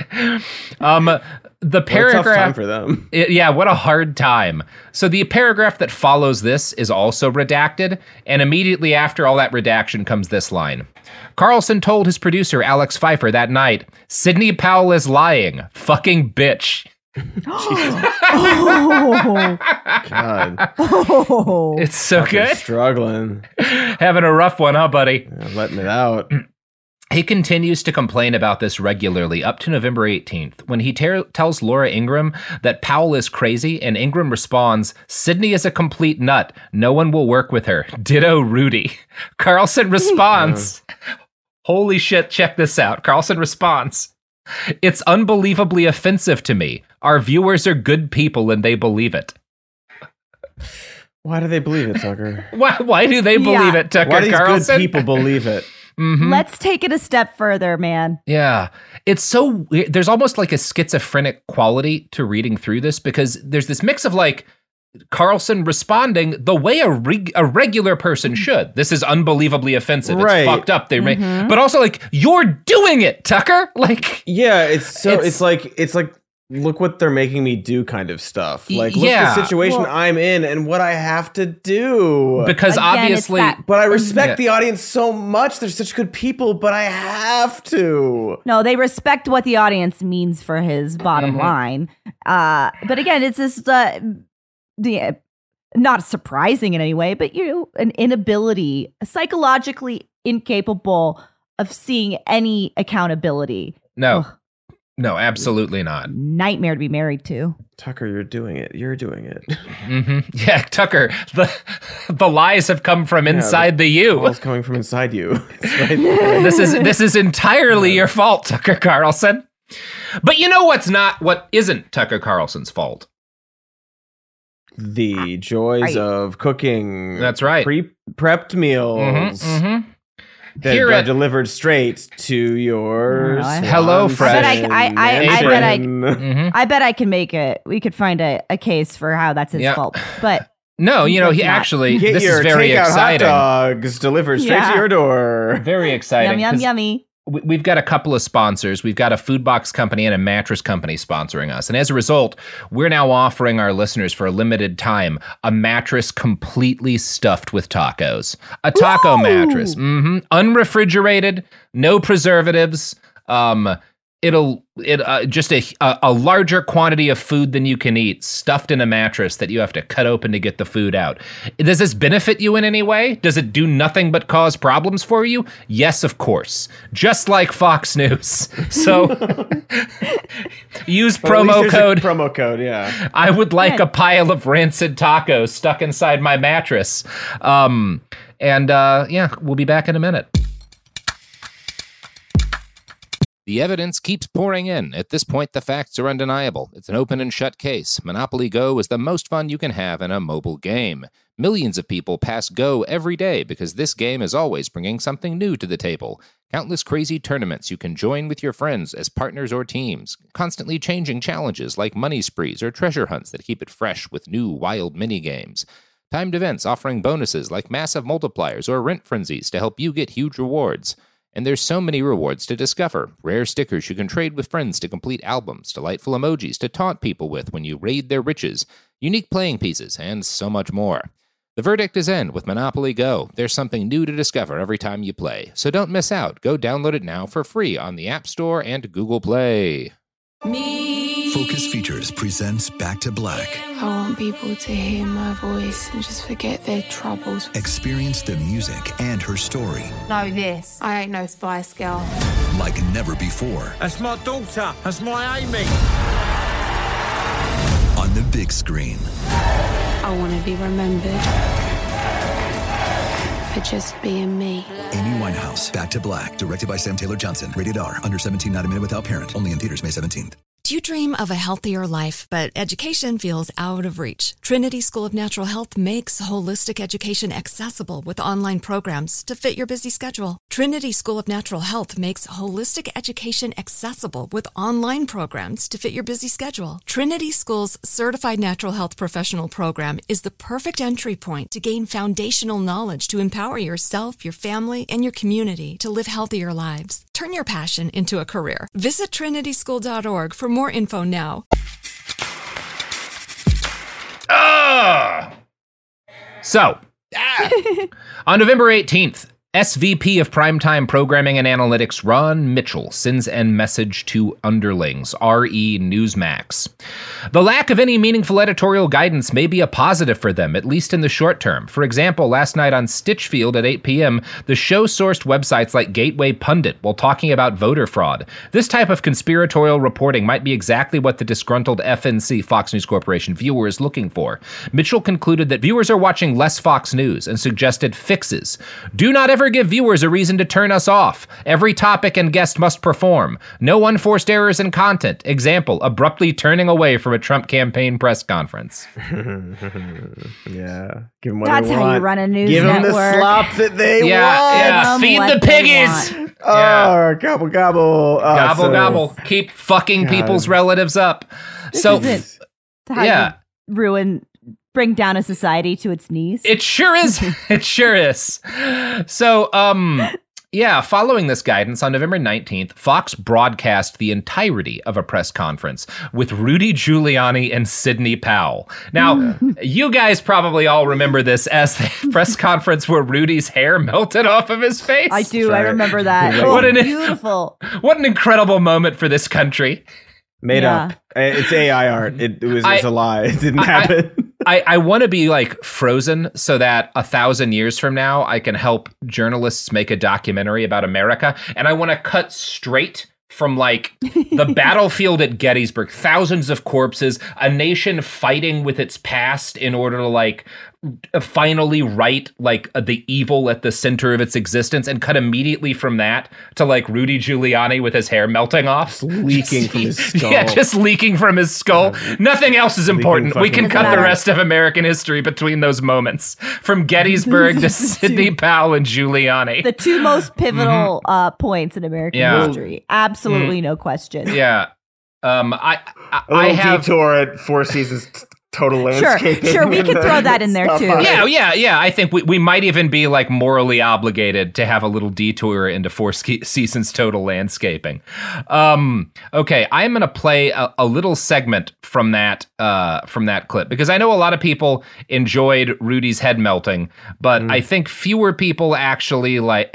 The What a paragraph tough time for them. Yeah, what a hard time. So the paragraph that follows this is also redacted, and immediately after all that redaction comes this line. Carlson told his producer, Alex Pfeiffer, that night, "Sidney Powell is lying. Fucking bitch." Oh, God, oh. It's so Fucking good. struggling, Having a rough one, huh, buddy? letting it out. He continues to complain about this regularly up to November 18th, when he tells Laura Ingraham that Powell is crazy, and Ingraham responds, "Sidney is a complete nut. No one will work with her. Ditto Rudy." Carlson responds, holy shit, check this out. Carlson responds, "It's unbelievably offensive to me. Our viewers are good people and they believe it." Why do they believe it, Tucker? Why do they believe it, Tucker Why do these Carlson? good people believe it? Let's take it a step further, man. Yeah. It's so weird. There's almost like a schizophrenic quality to reading through this, because there's this mix of like Carlson responding the way a regular person should. This is unbelievably offensive. Right. It's fucked up. But also like, you're doing it, Tucker. Like, Yeah, it's like look what they're making me do kind of stuff. Like, look Yeah. the situation I'm in and what I have to do. because Again, obviously, it's that- But I respect Yeah. the audience so much. They're such good people, but I have to. No, they respect what the audience means for his bottom line. But again, it's just not surprising in any way, but an inability, psychologically incapable of seeing any accountability. no, Ugh. no, absolutely not. Nightmare to be married to. Tucker, you're doing it. You're doing it. Yeah, Tucker, the lies have come from inside the you. All's coming from inside you. It's right there. This is entirely your fault, Tucker Carlson. But you know what isn't Tucker Carlson's fault? The joys of cooking. That's right. Prepped meals. That Here got at- delivered straight to your Hello, Fresh. I bet I can make it. We could find a case for how that's his Yeah. fault. But No, he That's not. actually, Get this your is very takeout exciting. hot dogs delivered straight Yeah. to your door. Very exciting. yum, 'cause yummy. We've got a couple of sponsors. We've got a food box company and a mattress company sponsoring us. And as a result, we're now offering our listeners for a limited time a mattress completely stuffed with tacos. A taco mattress. Unrefrigerated, no preservatives. Just a larger quantity of food than you can eat, stuffed in a mattress that you have to cut open to get the food out. Does this benefit you in any way? Does it do nothing but cause problems for you? Yes, of course. Just like Fox News. So use But at least promo there's a code. promo code, yeah. I would like a pile of rancid tacos stuck inside my mattress. We'll be back in a minute. The evidence keeps pouring in. At this point, the facts are undeniable. It's an open and shut case. Monopoly Go is the most fun you can have in a mobile game. Millions of people pass Go every day because this game is always bringing something new to the table. Countless crazy tournaments you can join with your friends as partners or teams. Constantly changing challenges like money sprees or treasure hunts that keep it fresh with new wild mini-games. Timed events offering bonuses like massive multipliers or rent frenzies to help you get huge rewards. And there's so many rewards to discover. Rare stickers you can trade with friends to complete albums, delightful emojis to taunt people with when you raid their riches, unique playing pieces, and so much more. The verdict is in with Monopoly Go. There's something new to discover every time you play. So don't miss out. Go download it now for free on the App Store and Google Play. Focus Features presents Back to Black. I want people to hear my voice and just forget their troubles. Experience the music and her story Know this. I ain't no Spice Girl. like never before That's my daughter. That's my Amy. on the big screen. I want to be remembered for just being me. Amy Winehouse, Back to Black, directed by Sam Taylor Johnson. Rated R, under 17, not a minute without parent. Only in theaters May 17th. Do you dream of a healthier life, but education feels out of reach? Trinity School of Natural Health makes holistic education accessible with online programs to fit your busy schedule. Trinity School of Natural Health makes holistic education accessible with online programs to fit your busy schedule. Trinity School's Certified Natural Health Professional Program is the perfect entry point to gain foundational knowledge to empower yourself, your family, and your community to live healthier lives. Turn your passion into a career. Visit trinityschool.org for more info now. So, on November 18th, SVP of Primetime Programming and Analytics Ron Mitchell sends a message to underlings, RE Newsmax. The lack of any meaningful editorial guidance may be a positive for them, at least in the short term. For example, last night on Stitchfield at 8 p.m., the show sourced websites like Gateway Pundit while talking about voter fraud. This type of conspiratorial reporting might be exactly what the disgruntled FNC, Fox News Corporation, viewer is looking for. Mitchell concluded that viewers are watching less Fox News and suggested fixes. Do not ever give viewers a reason to turn us off. Every topic and guest must perform. No unforced errors in content. Example, abruptly turning away from a Trump campaign press conference. Yeah. Give them what That's they how want. you run a news Give network. them the slop that they want. Yeah. Feed what the they piggies. want. Oh, gobble, gobble. Oh, Gobble, so- gobble. Keep fucking God. people's relatives up. This So, isn't how yeah. you bring down a society to its knees. It sure is. It sure is. So, following this guidance, on November 19th, Fox broadcast the entirety of a press conference with Rudy Giuliani and Sidney Powell. Now, you guys probably all remember this as the press conference where Rudy's hair melted off of his face. I do. Right. I remember that. What Oh, an- beautiful. What an incredible moment for this country. Made Yeah. up. It's AI art. It's a lie. It didn't happen. I want to be like Frozen so that 1,000 years from now, I can help journalists make a documentary about America. And I want to cut straight from like the battlefield at Gettysburg, thousands of corpses, a nation fighting with its past in order to like finally right like the evil at the center of its existence, and cut immediately from that to like Rudy Giuliani with his hair melting off. Leaking from his skull. Yeah, just leaking from his skull. Nothing else is important. We can fucking cut the matter. rest of American history between those moments. From Gettysburg to Sidney Powell and Giuliani. The two most pivotal points in American Yeah. history. Absolutely no question. Yeah. I A little have... detour at Four Seasons Total Sure, Landscaping. sure, we can throw that in there Stop too. by. Yeah. I think we might even be like morally obligated to have a little detour into Four Seasons Total Landscaping. Okay, I'm going to play a little segment from that clip because I know a lot of people enjoyed Rudy's head melting, but I think fewer people actually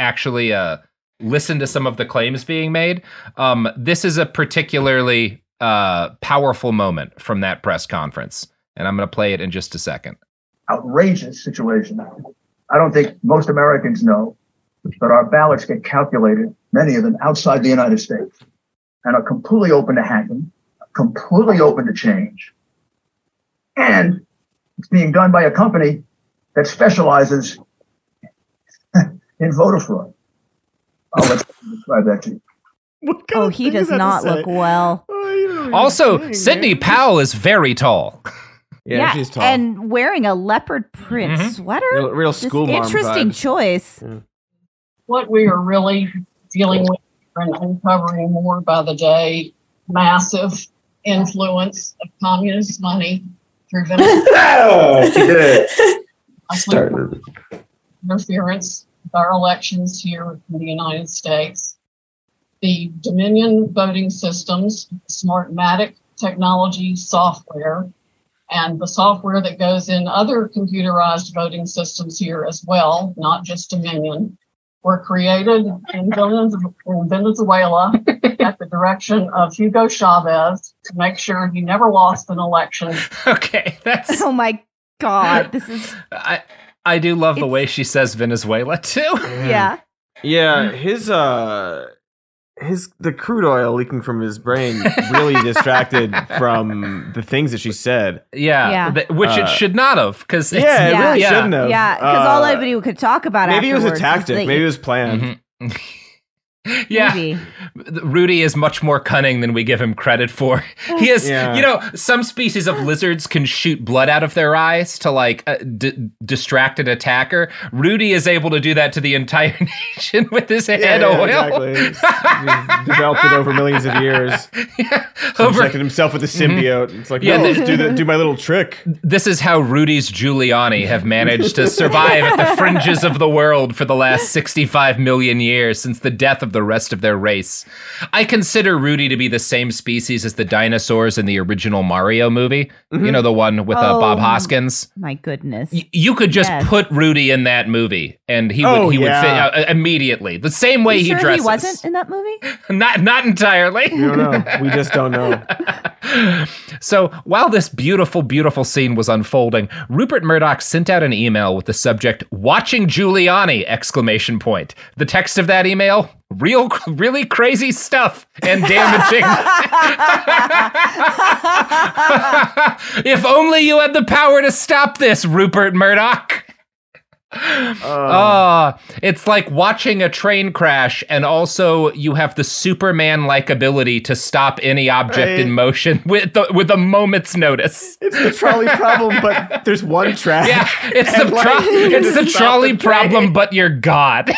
listen to some of the claims being made. This is a particularly powerful moment from that press conference, and I'm going to play it in just a second. Outrageous situation. I don't think most Americans know that our ballots get calculated, many of them outside the United States, and are completely open to hacking, completely open to change. And it's being done by a company that specializes in voter fraud. I'll let you describe that to you. Oh, he does not look well. Also, Sidney Powell is very tall. Yeah, she's tall. And wearing a leopard print sweater. Real Just school mom interesting vibes. choice. What we are really dealing with and uncovering more by the day, massive influence of communist money through Venezuela. Oh, she did. Interference with our elections here in the United States. The Dominion voting systems, Smartmatic technology software, and the software that goes in other computerized voting systems here as well, not just Dominion, were created in Venezuela at the direction of Hugo Chavez to make sure he never lost an election. Okay, that's... Oh my God, this is... I do love the way she says Venezuela, too. Yeah. Yeah, the crude oil leaking from his brain really distracted from the things that she said. Yeah. Which it should not have, because it really shouldn't have. Yeah, because all anybody could talk about maybe it was a tactic. That maybe it was planned. Mm-hmm. Yeah, maybe. Rudy is much more cunning than we give him credit for. He is, some species of lizards can shoot blood out of their eyes to like distract an attacker. Rudy is able to do that to the entire nation with his head oil. Exactly. He's developed it over millions of years. Injected himself with a symbiote. It's like, do my little trick. This is how Rudy's Giuliani have managed to survive at the fringes of the world for the last 65 million years since the death of the rest of their race. I consider Rudy to be the same species as the dinosaurs in the original Mario movie. Mm-hmm. You know, the one with Bob Hoskins. My goodness. You could just put Rudy in that movie and he would fit immediately. The same way he dresses. He wasn't in that movie? Not entirely. We don't know. We just don't know. So while this beautiful, beautiful scene was unfolding, Rupert Murdoch sent out an email with the subject, "Watching Giuliani!" ! The text of that email, really crazy stuff and damaging. If only you had the power to stop this, Rupert Murdoch. It's like watching a train crash, and also you have the Superman-like ability to stop any object in motion with a moment's notice. It's the trolley problem, but there's one track. Yeah, it's the trolley problem, but you're God.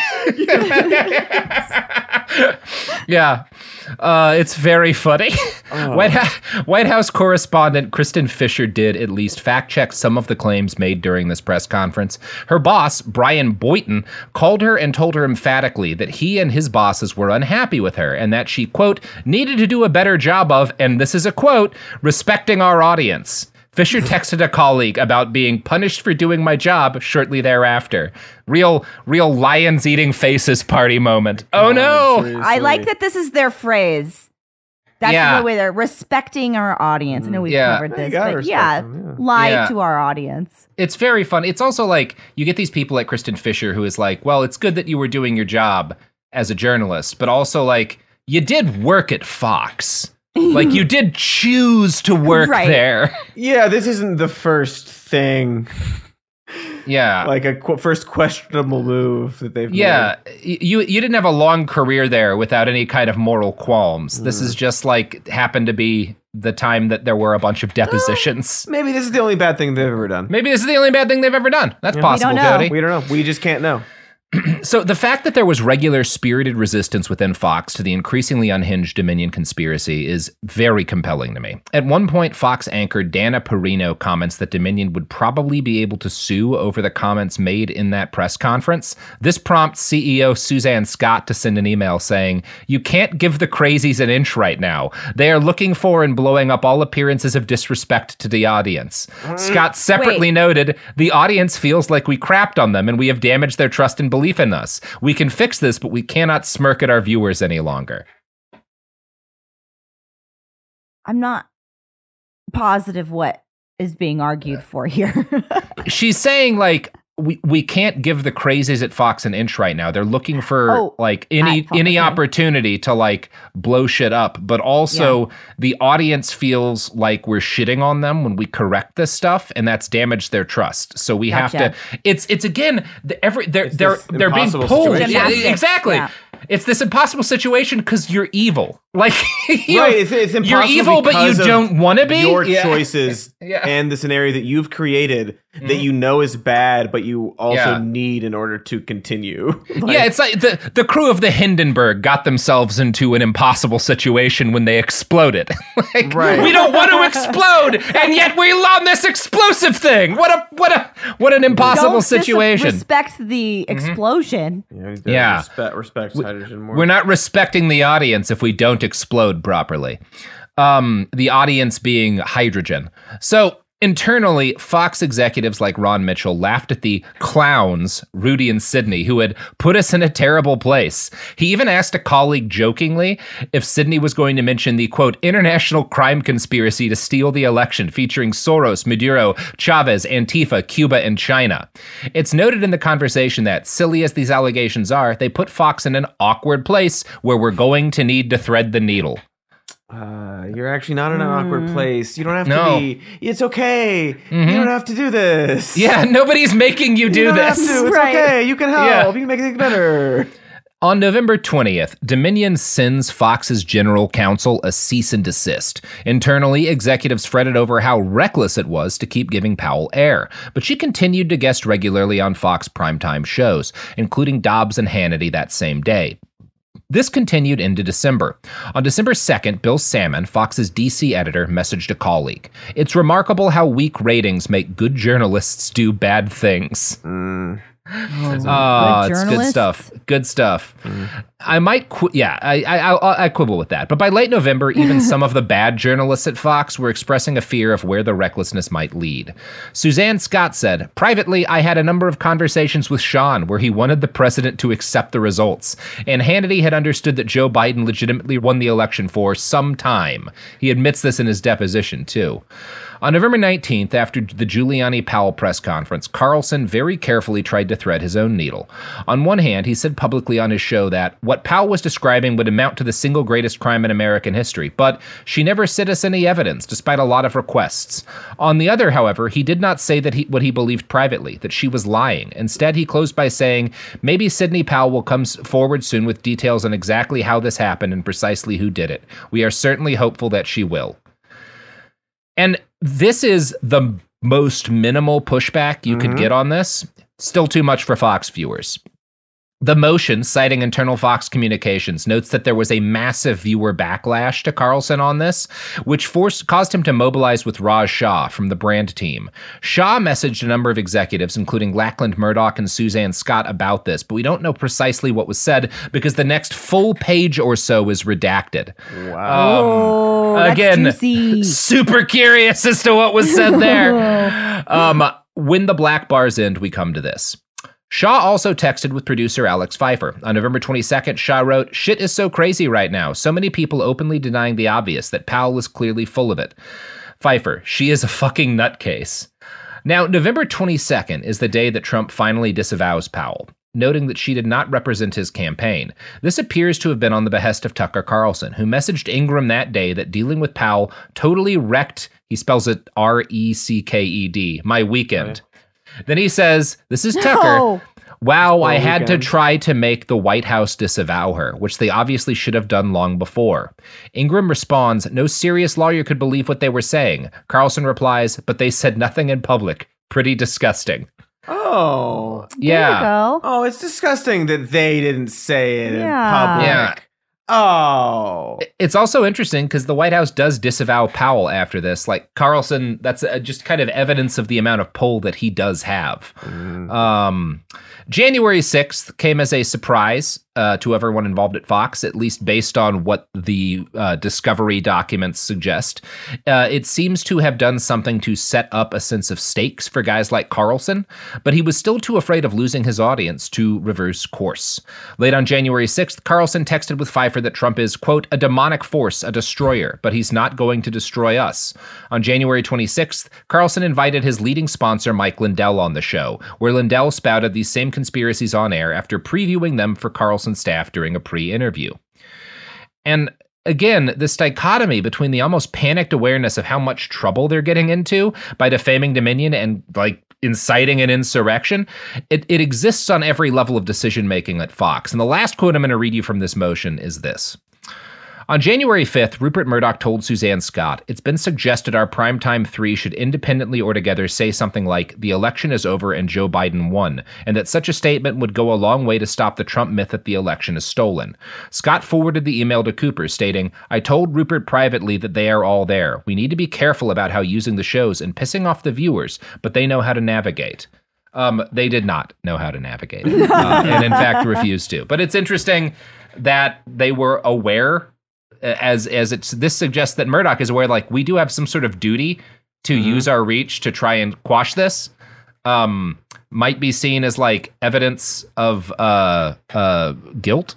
Yeah. It's very funny. White House correspondent Kristen Fisher did at least fact-check some of the claims made during this press conference. Her boss, Brian Boynton, called her and told her emphatically that he and his bosses were unhappy with her and that she, quote, needed to do a better job of, and this is a quote, respecting our audience. Fisher texted a colleague about being punished for doing my job shortly thereafter. Real lions eating faces party moment. Oh no! Seriously. I like that this is their phrase. That's the way they're respecting our audience. I know we've covered this, but lie to our audience. It's very fun. It's also like you get these people like Kristen Fisher who is like, well, it's good that you were doing your job as a journalist, but also like you did work at Fox. Like, you did choose to work there. Yeah, this isn't the first thing. Yeah. Like a first questionable move that they've made. Yeah, you didn't have a long career there without any kind of moral qualms. This is just like happened to be the time that there were a bunch of depositions. Maybe this is the only bad thing they've ever done. That's possible, Cody. We don't know. We just can't know. So the fact that there was regular spirited resistance within Fox to the increasingly unhinged Dominion conspiracy is very compelling to me. At one point, Fox anchor Dana Perino comments that Dominion would probably be able to sue over the comments made in that press conference. This prompts CEO Suzanne Scott to send an email saying, "You can't give the crazies an inch right now. They are looking for and blowing up all appearances of disrespect to the audience." Scott separately noted, "The audience feels like we crapped on them and we have damaged their trust and belief in us. We can fix this, but we cannot smirk at our viewers any longer." I'm not positive what is being argued for here. She's saying like we can't give the crazies at Fox an inch right now. They're looking for any opportunity to like blow shit up, but also the audience feels like we're shitting on them when we correct this stuff, and that's damaged their trust. So we have to. It's again they're being pulled. Exactly. Yeah. It's this impossible situation because you're evil. Like it's impossible. You're evil, but you don't want to be. Your choices and the scenario that you've created that you know is bad, but you also need in order to continue. It's like the crew of the Hindenburg got themselves into an impossible situation when they exploded. We don't want to explode, and yet we're on this explosive thing. What an impossible situation. Respect the explosion. Respect hydrogen more. We're not respecting the audience if we don't explode properly. The audience being hydrogen. So internally, Fox executives like Ron Mitchell laughed at the clowns, Rudy and Sidney, who had put us in a terrible place. He even asked a colleague jokingly if Sidney was going to mention the, quote, international crime conspiracy to steal the election featuring Soros, Maduro, Chavez, Antifa, Cuba, and China. It's noted in the conversation that, silly as these allegations are, they put Fox in an awkward place where we're going to need to thread the needle. You're actually not in an awkward place. You don't have to be. It's okay. You don't have to do this. Yeah, nobody's making you do this. It's okay. You can help. You can make things better. On November 20th, Dominion sends Fox's general counsel a cease and desist. Internally, executives fretted over how reckless it was to keep giving Powell air, but she continued to guest regularly on Fox primetime shows, including Dobbs and Hannity that same day. This continued into December. On December 2nd, Bill Salmon, Fox's DC editor, messaged a colleague. It's remarkable how weak ratings make good journalists do bad things. It's good stuff. Good stuff. I might I quibble with that. But by late November, even some of the bad journalists at Fox were expressing a fear of where the recklessness might lead. Suzanne Scott said, privately, I had a number of conversations with Sean where he wanted the president to accept the results. And Hannity had understood that Joe Biden legitimately won the election for some time. He admits this in his deposition, too. On November 19th, after the Giuliani-Powell press conference, Carlson very carefully tried to thread his own needle. On one hand, he said publicly on his show that what Powell was describing would amount to the single greatest crime in American history, but she never sent us any evidence, despite a lot of requests. On the other, however, he did not say that what he believed privately, that she was lying. Instead, he closed by saying, maybe Sidney Powell will come forward soon with details on exactly how this happened and precisely who did it. We are certainly hopeful that she will. And this is the most minimal pushback you could get on this. Still too much for Fox viewers. The Motion, citing internal Fox communications, notes that there was a massive viewer backlash to Carlson on this, which caused him to mobilize with Raj Shah from the brand team. Shah messaged a number of executives, including Lachlan Murdoch and Suzanne Scott, about this, but we don't know precisely what was said because the next full page or so is redacted. Wow. Again, juicy. Super curious as to what was said there. When the black bars end, we come to this. Shah also texted with producer Alex Pfeiffer. On November 22nd, Shah wrote, shit is so crazy right now. So many people openly denying the obvious, that Powell is clearly full of it. Pfeiffer, she is a fucking nutcase. Now, November 22nd is the day that Trump finally disavows Powell, noting that she did not represent his campaign. This appears to have been on the behest of Tucker Carlson, who messaged Ingram that day that dealing with Powell totally wrecked, he spells it R-E-C-K-E-D, my weekend. Then he says, this is Tucker. Wow, I had to try to make the White House disavow her, which they obviously should have done long before. Ingram responds, no serious lawyer could believe what they were saying. Carlson replies, but they said nothing in public. Pretty disgusting. Oh. Yeah. There you go. Oh, it's disgusting that they didn't say it in public. Yeah. Oh. It's also interesting because the White House does disavow Powell after this. Like Carlson, that's just kind of evidence of the amount of pull that he does have. January 6th came as a surprise to everyone involved at Fox, at least based on what the discovery documents suggest. It seems to have done something to set up a sense of stakes for guys like Carlson, but he was still too afraid of losing his audience to reverse course. Late on January 6th, Carlson texted with Pfeiffer that Trump is, quote, a demonic force, a destroyer, but he's not going to destroy us. On January 26th, Carlson invited his leading sponsor, Mike Lindell, on the show, where Lindell spouted these same conspiracies on air after previewing them for Carlson's staff during a pre-interview. And again, this dichotomy between the almost panicked awareness of how much trouble they're getting into by defaming Dominion and like inciting an insurrection, it exists on every level of decision-making at Fox. And the last quote I'm going to read you from this motion is this. On January 5th, Rupert Murdoch told Suzanne Scott, "It's been suggested our Primetime 3 should independently or together say something like, 'The election is over and Joe Biden won,' and that such a statement would go a long way to stop the Trump myth that the election is stolen." Scott forwarded the email to Cooper, stating, "I told Rupert privately that they are all there. We need to be careful about how using the shows and pissing off the viewers, but they know how to navigate." They did not know how to navigate it, and in fact refused to. But it's interesting that they were aware, this suggests that Murdoch is aware, like, we do have some sort of duty to use our reach to try and quash this. Might be seen as like evidence of guilt.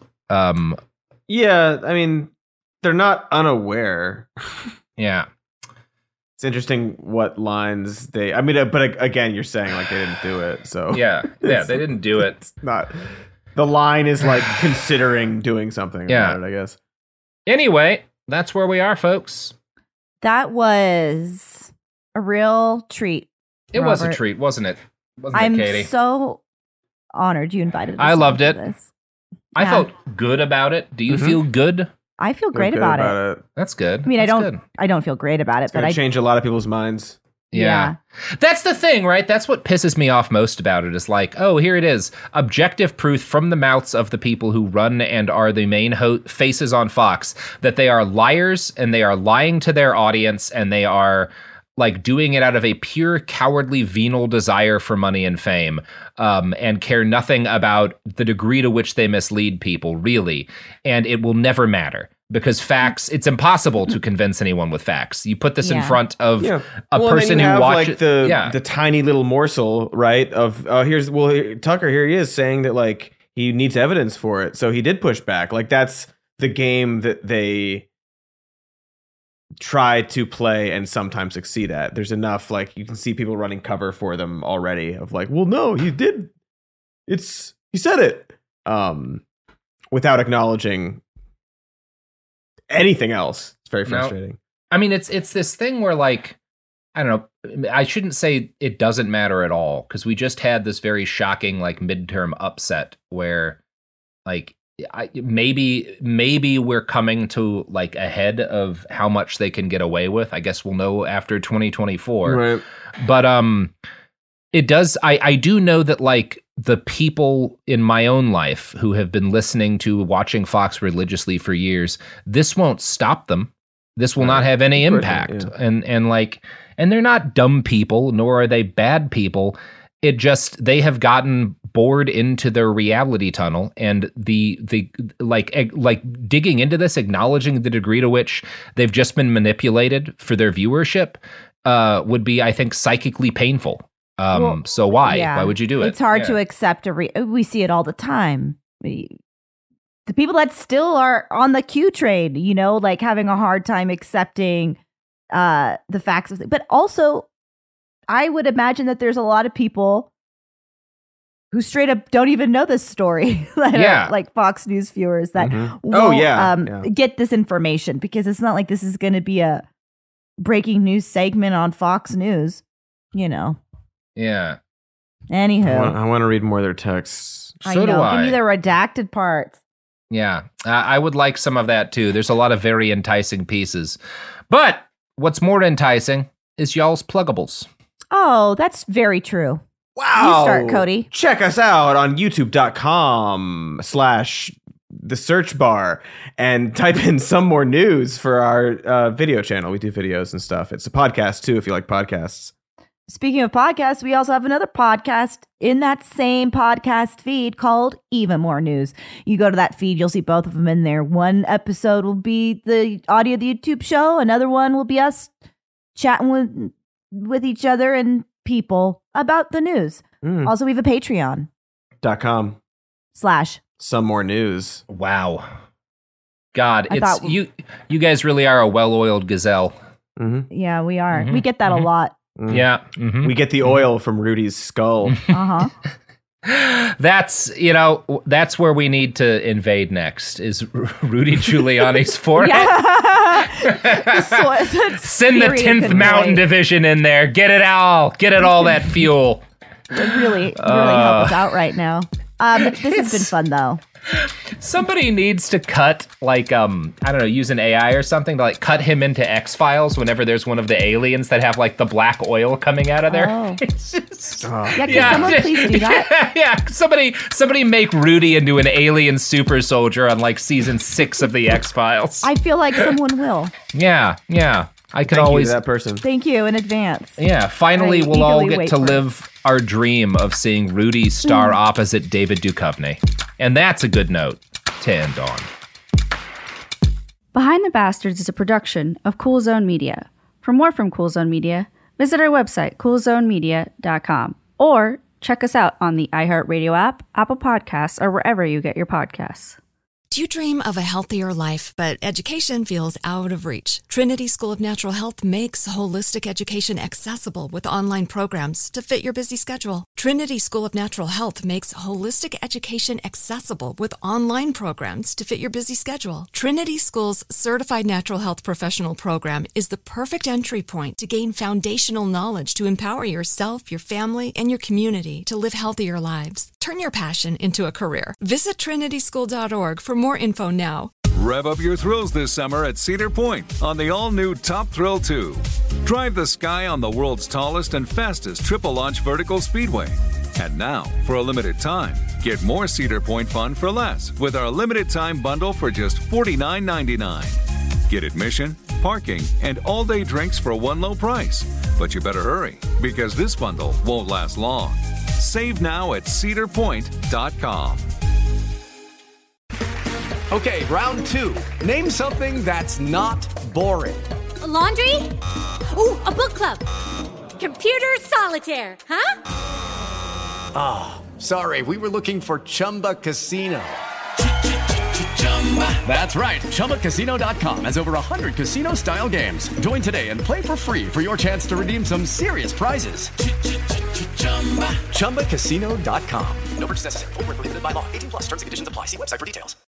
Yeah, I mean, they're not unaware. Yeah. It's interesting what lines they. I mean, but again, you're saying like they didn't do it, so yeah, they didn't do it. It's not. The line is like considering doing something. Yeah, about it, I guess. Anyway, that's where we are, folks. That was a real treat. It Robert. was a treat, wasn't it? I'm Katie? So honored you invited us. I loved it. This. I felt good about it. Do you feel good? I feel great about it. That's good. I mean, That's I don't feel great about it, It's gonna change a lot of people's minds. Yeah. That's the thing, right? That's what pisses me off most about it is like, oh, here it is. Objective proof from the mouths of the people who run and are the main faces on Fox that they are liars and they are lying to their audience and they are like doing it out of a pure cowardly venal desire for money and fame, and care nothing about the degree to which they mislead people, really. And it will never matter. Because facts, it's impossible to convince anyone with facts. You put this in front of a person who watches like the tiny little morsel, right? Of Tucker, here he is saying that like he needs evidence for it, so he did push back. Like that's the game that they try to play and sometimes succeed at. There's enough like you can see people running cover for them already. Of like, well, no, he did. He said it, without acknowledging anything else. It's very frustrating. No. I mean, it's this thing where like, I don't know, I shouldn't say it doesn't matter at all, because we just had this very shocking like midterm upset where like maybe we're coming to like a head of how much they can get away with. I guess we'll know after 2024. Right. But it does. I do know that like the people in my own life who have been listening to watching Fox religiously for years, this won't stop them. This will not have any impact. Yeah. And they're not dumb people, nor are they bad people. It just, they have gotten bored into their reality tunnel, and the digging into this, acknowledging the degree to which they've just been manipulated for their viewership, would be, I think, psychically painful. So why? Yeah. Why would you do it? It's hard to accept we see it all the time. The people that still are on the Q train, you know, like having a hard time accepting the facts of it. But also, I would imagine that there's a lot of people who straight up don't even know this story. Like Fox News viewers that get this information, because it's not like this is going to be a breaking news segment on Fox News, you know. Yeah. Anywho. I want to read more of their texts. So do I. Give me the redacted parts. Yeah. I would like some of that too. There's a lot of very enticing pieces. But what's more enticing is y'all's pluggables. Oh, that's very true. Wow. You start, Cody. Check us out on youtube.com/the search bar and type in some more news for our video channel. We do videos and stuff. It's a podcast too, if you like podcasts. Speaking of podcasts, we also have another podcast in that same podcast feed called Even More News. You go to that feed, you'll see both of them in there. One episode will be the audio of the YouTube show. Another one will be us chatting with each other and people about the news. Also, we have a Patreon.com/. Some more news. Wow. God, you guys really are a well-oiled gazelle. Mm-hmm. Yeah, we are. We get that a lot. Mm. Yeah. Mm-hmm. We get the oil from Rudy's skull. Uh-huh. That's where we need to invade next, is Rudy Giuliani's forehead. Send the 10th Mountain Division in there. Get it all that fuel. It really help us out right now. This has been fun, though. Somebody needs to cut, like, I don't know, use an AI or something to, like, cut him into X-Files whenever there's one of the aliens that have, like, the black oil coming out of there. Oh. It's just, Yeah, can someone please do that? yeah, somebody make Rudy into an alien super soldier on, like, season 6 of the X-Files. I feel like someone will. Yeah. I could Thank always you to that person. Thank you in advance. Yeah, finally I we'll all eagerly get wait to for it. live our dream of seeing Rudy star opposite David Duchovny. And that's a good note to end on. Behind the Bastards is a production of Cool Zone Media. For more from Cool Zone Media, visit our website, coolzonemedia.com, or check us out on the iHeartRadio app, Apple Podcasts, or wherever you get your podcasts. Do you dream of a healthier life, but education feels out of reach? Trinity School of Natural Health makes holistic education accessible with online programs to fit your busy schedule. Trinity School of Natural Health makes holistic education accessible with online programs to fit your busy schedule. Trinity School's Certified Natural Health Professional Program is the perfect entry point to gain foundational knowledge to empower yourself, your family, and your community to live healthier lives. Turn your passion into a career. Visit trinityschool.org for more info now. Rev up your thrills this summer at Cedar Point on the all-new Top Thrill 2. Drive the sky on the world's tallest and fastest triple-launch vertical speedway. And now, for a limited time, get more Cedar Point fun for less with our limited-time bundle for just $49.99. Get admission, parking, and all-day drinks for one low price. But you better hurry, because this bundle won't last long. Save now at cedarpoint.com. Okay, round 2. Name something that's not boring. A laundry? Ooh, a book club. Computer solitaire, huh? Ah, sorry, we were looking for Chumba Casino. That's right, ChumbaCasino.com has over 100 casino-style games. Join today and play for free for your chance to redeem some serious prizes. ChumbaCasino.com. No purchase necessary. Void where prohibited by law. 18 plus terms and conditions apply. See website for details.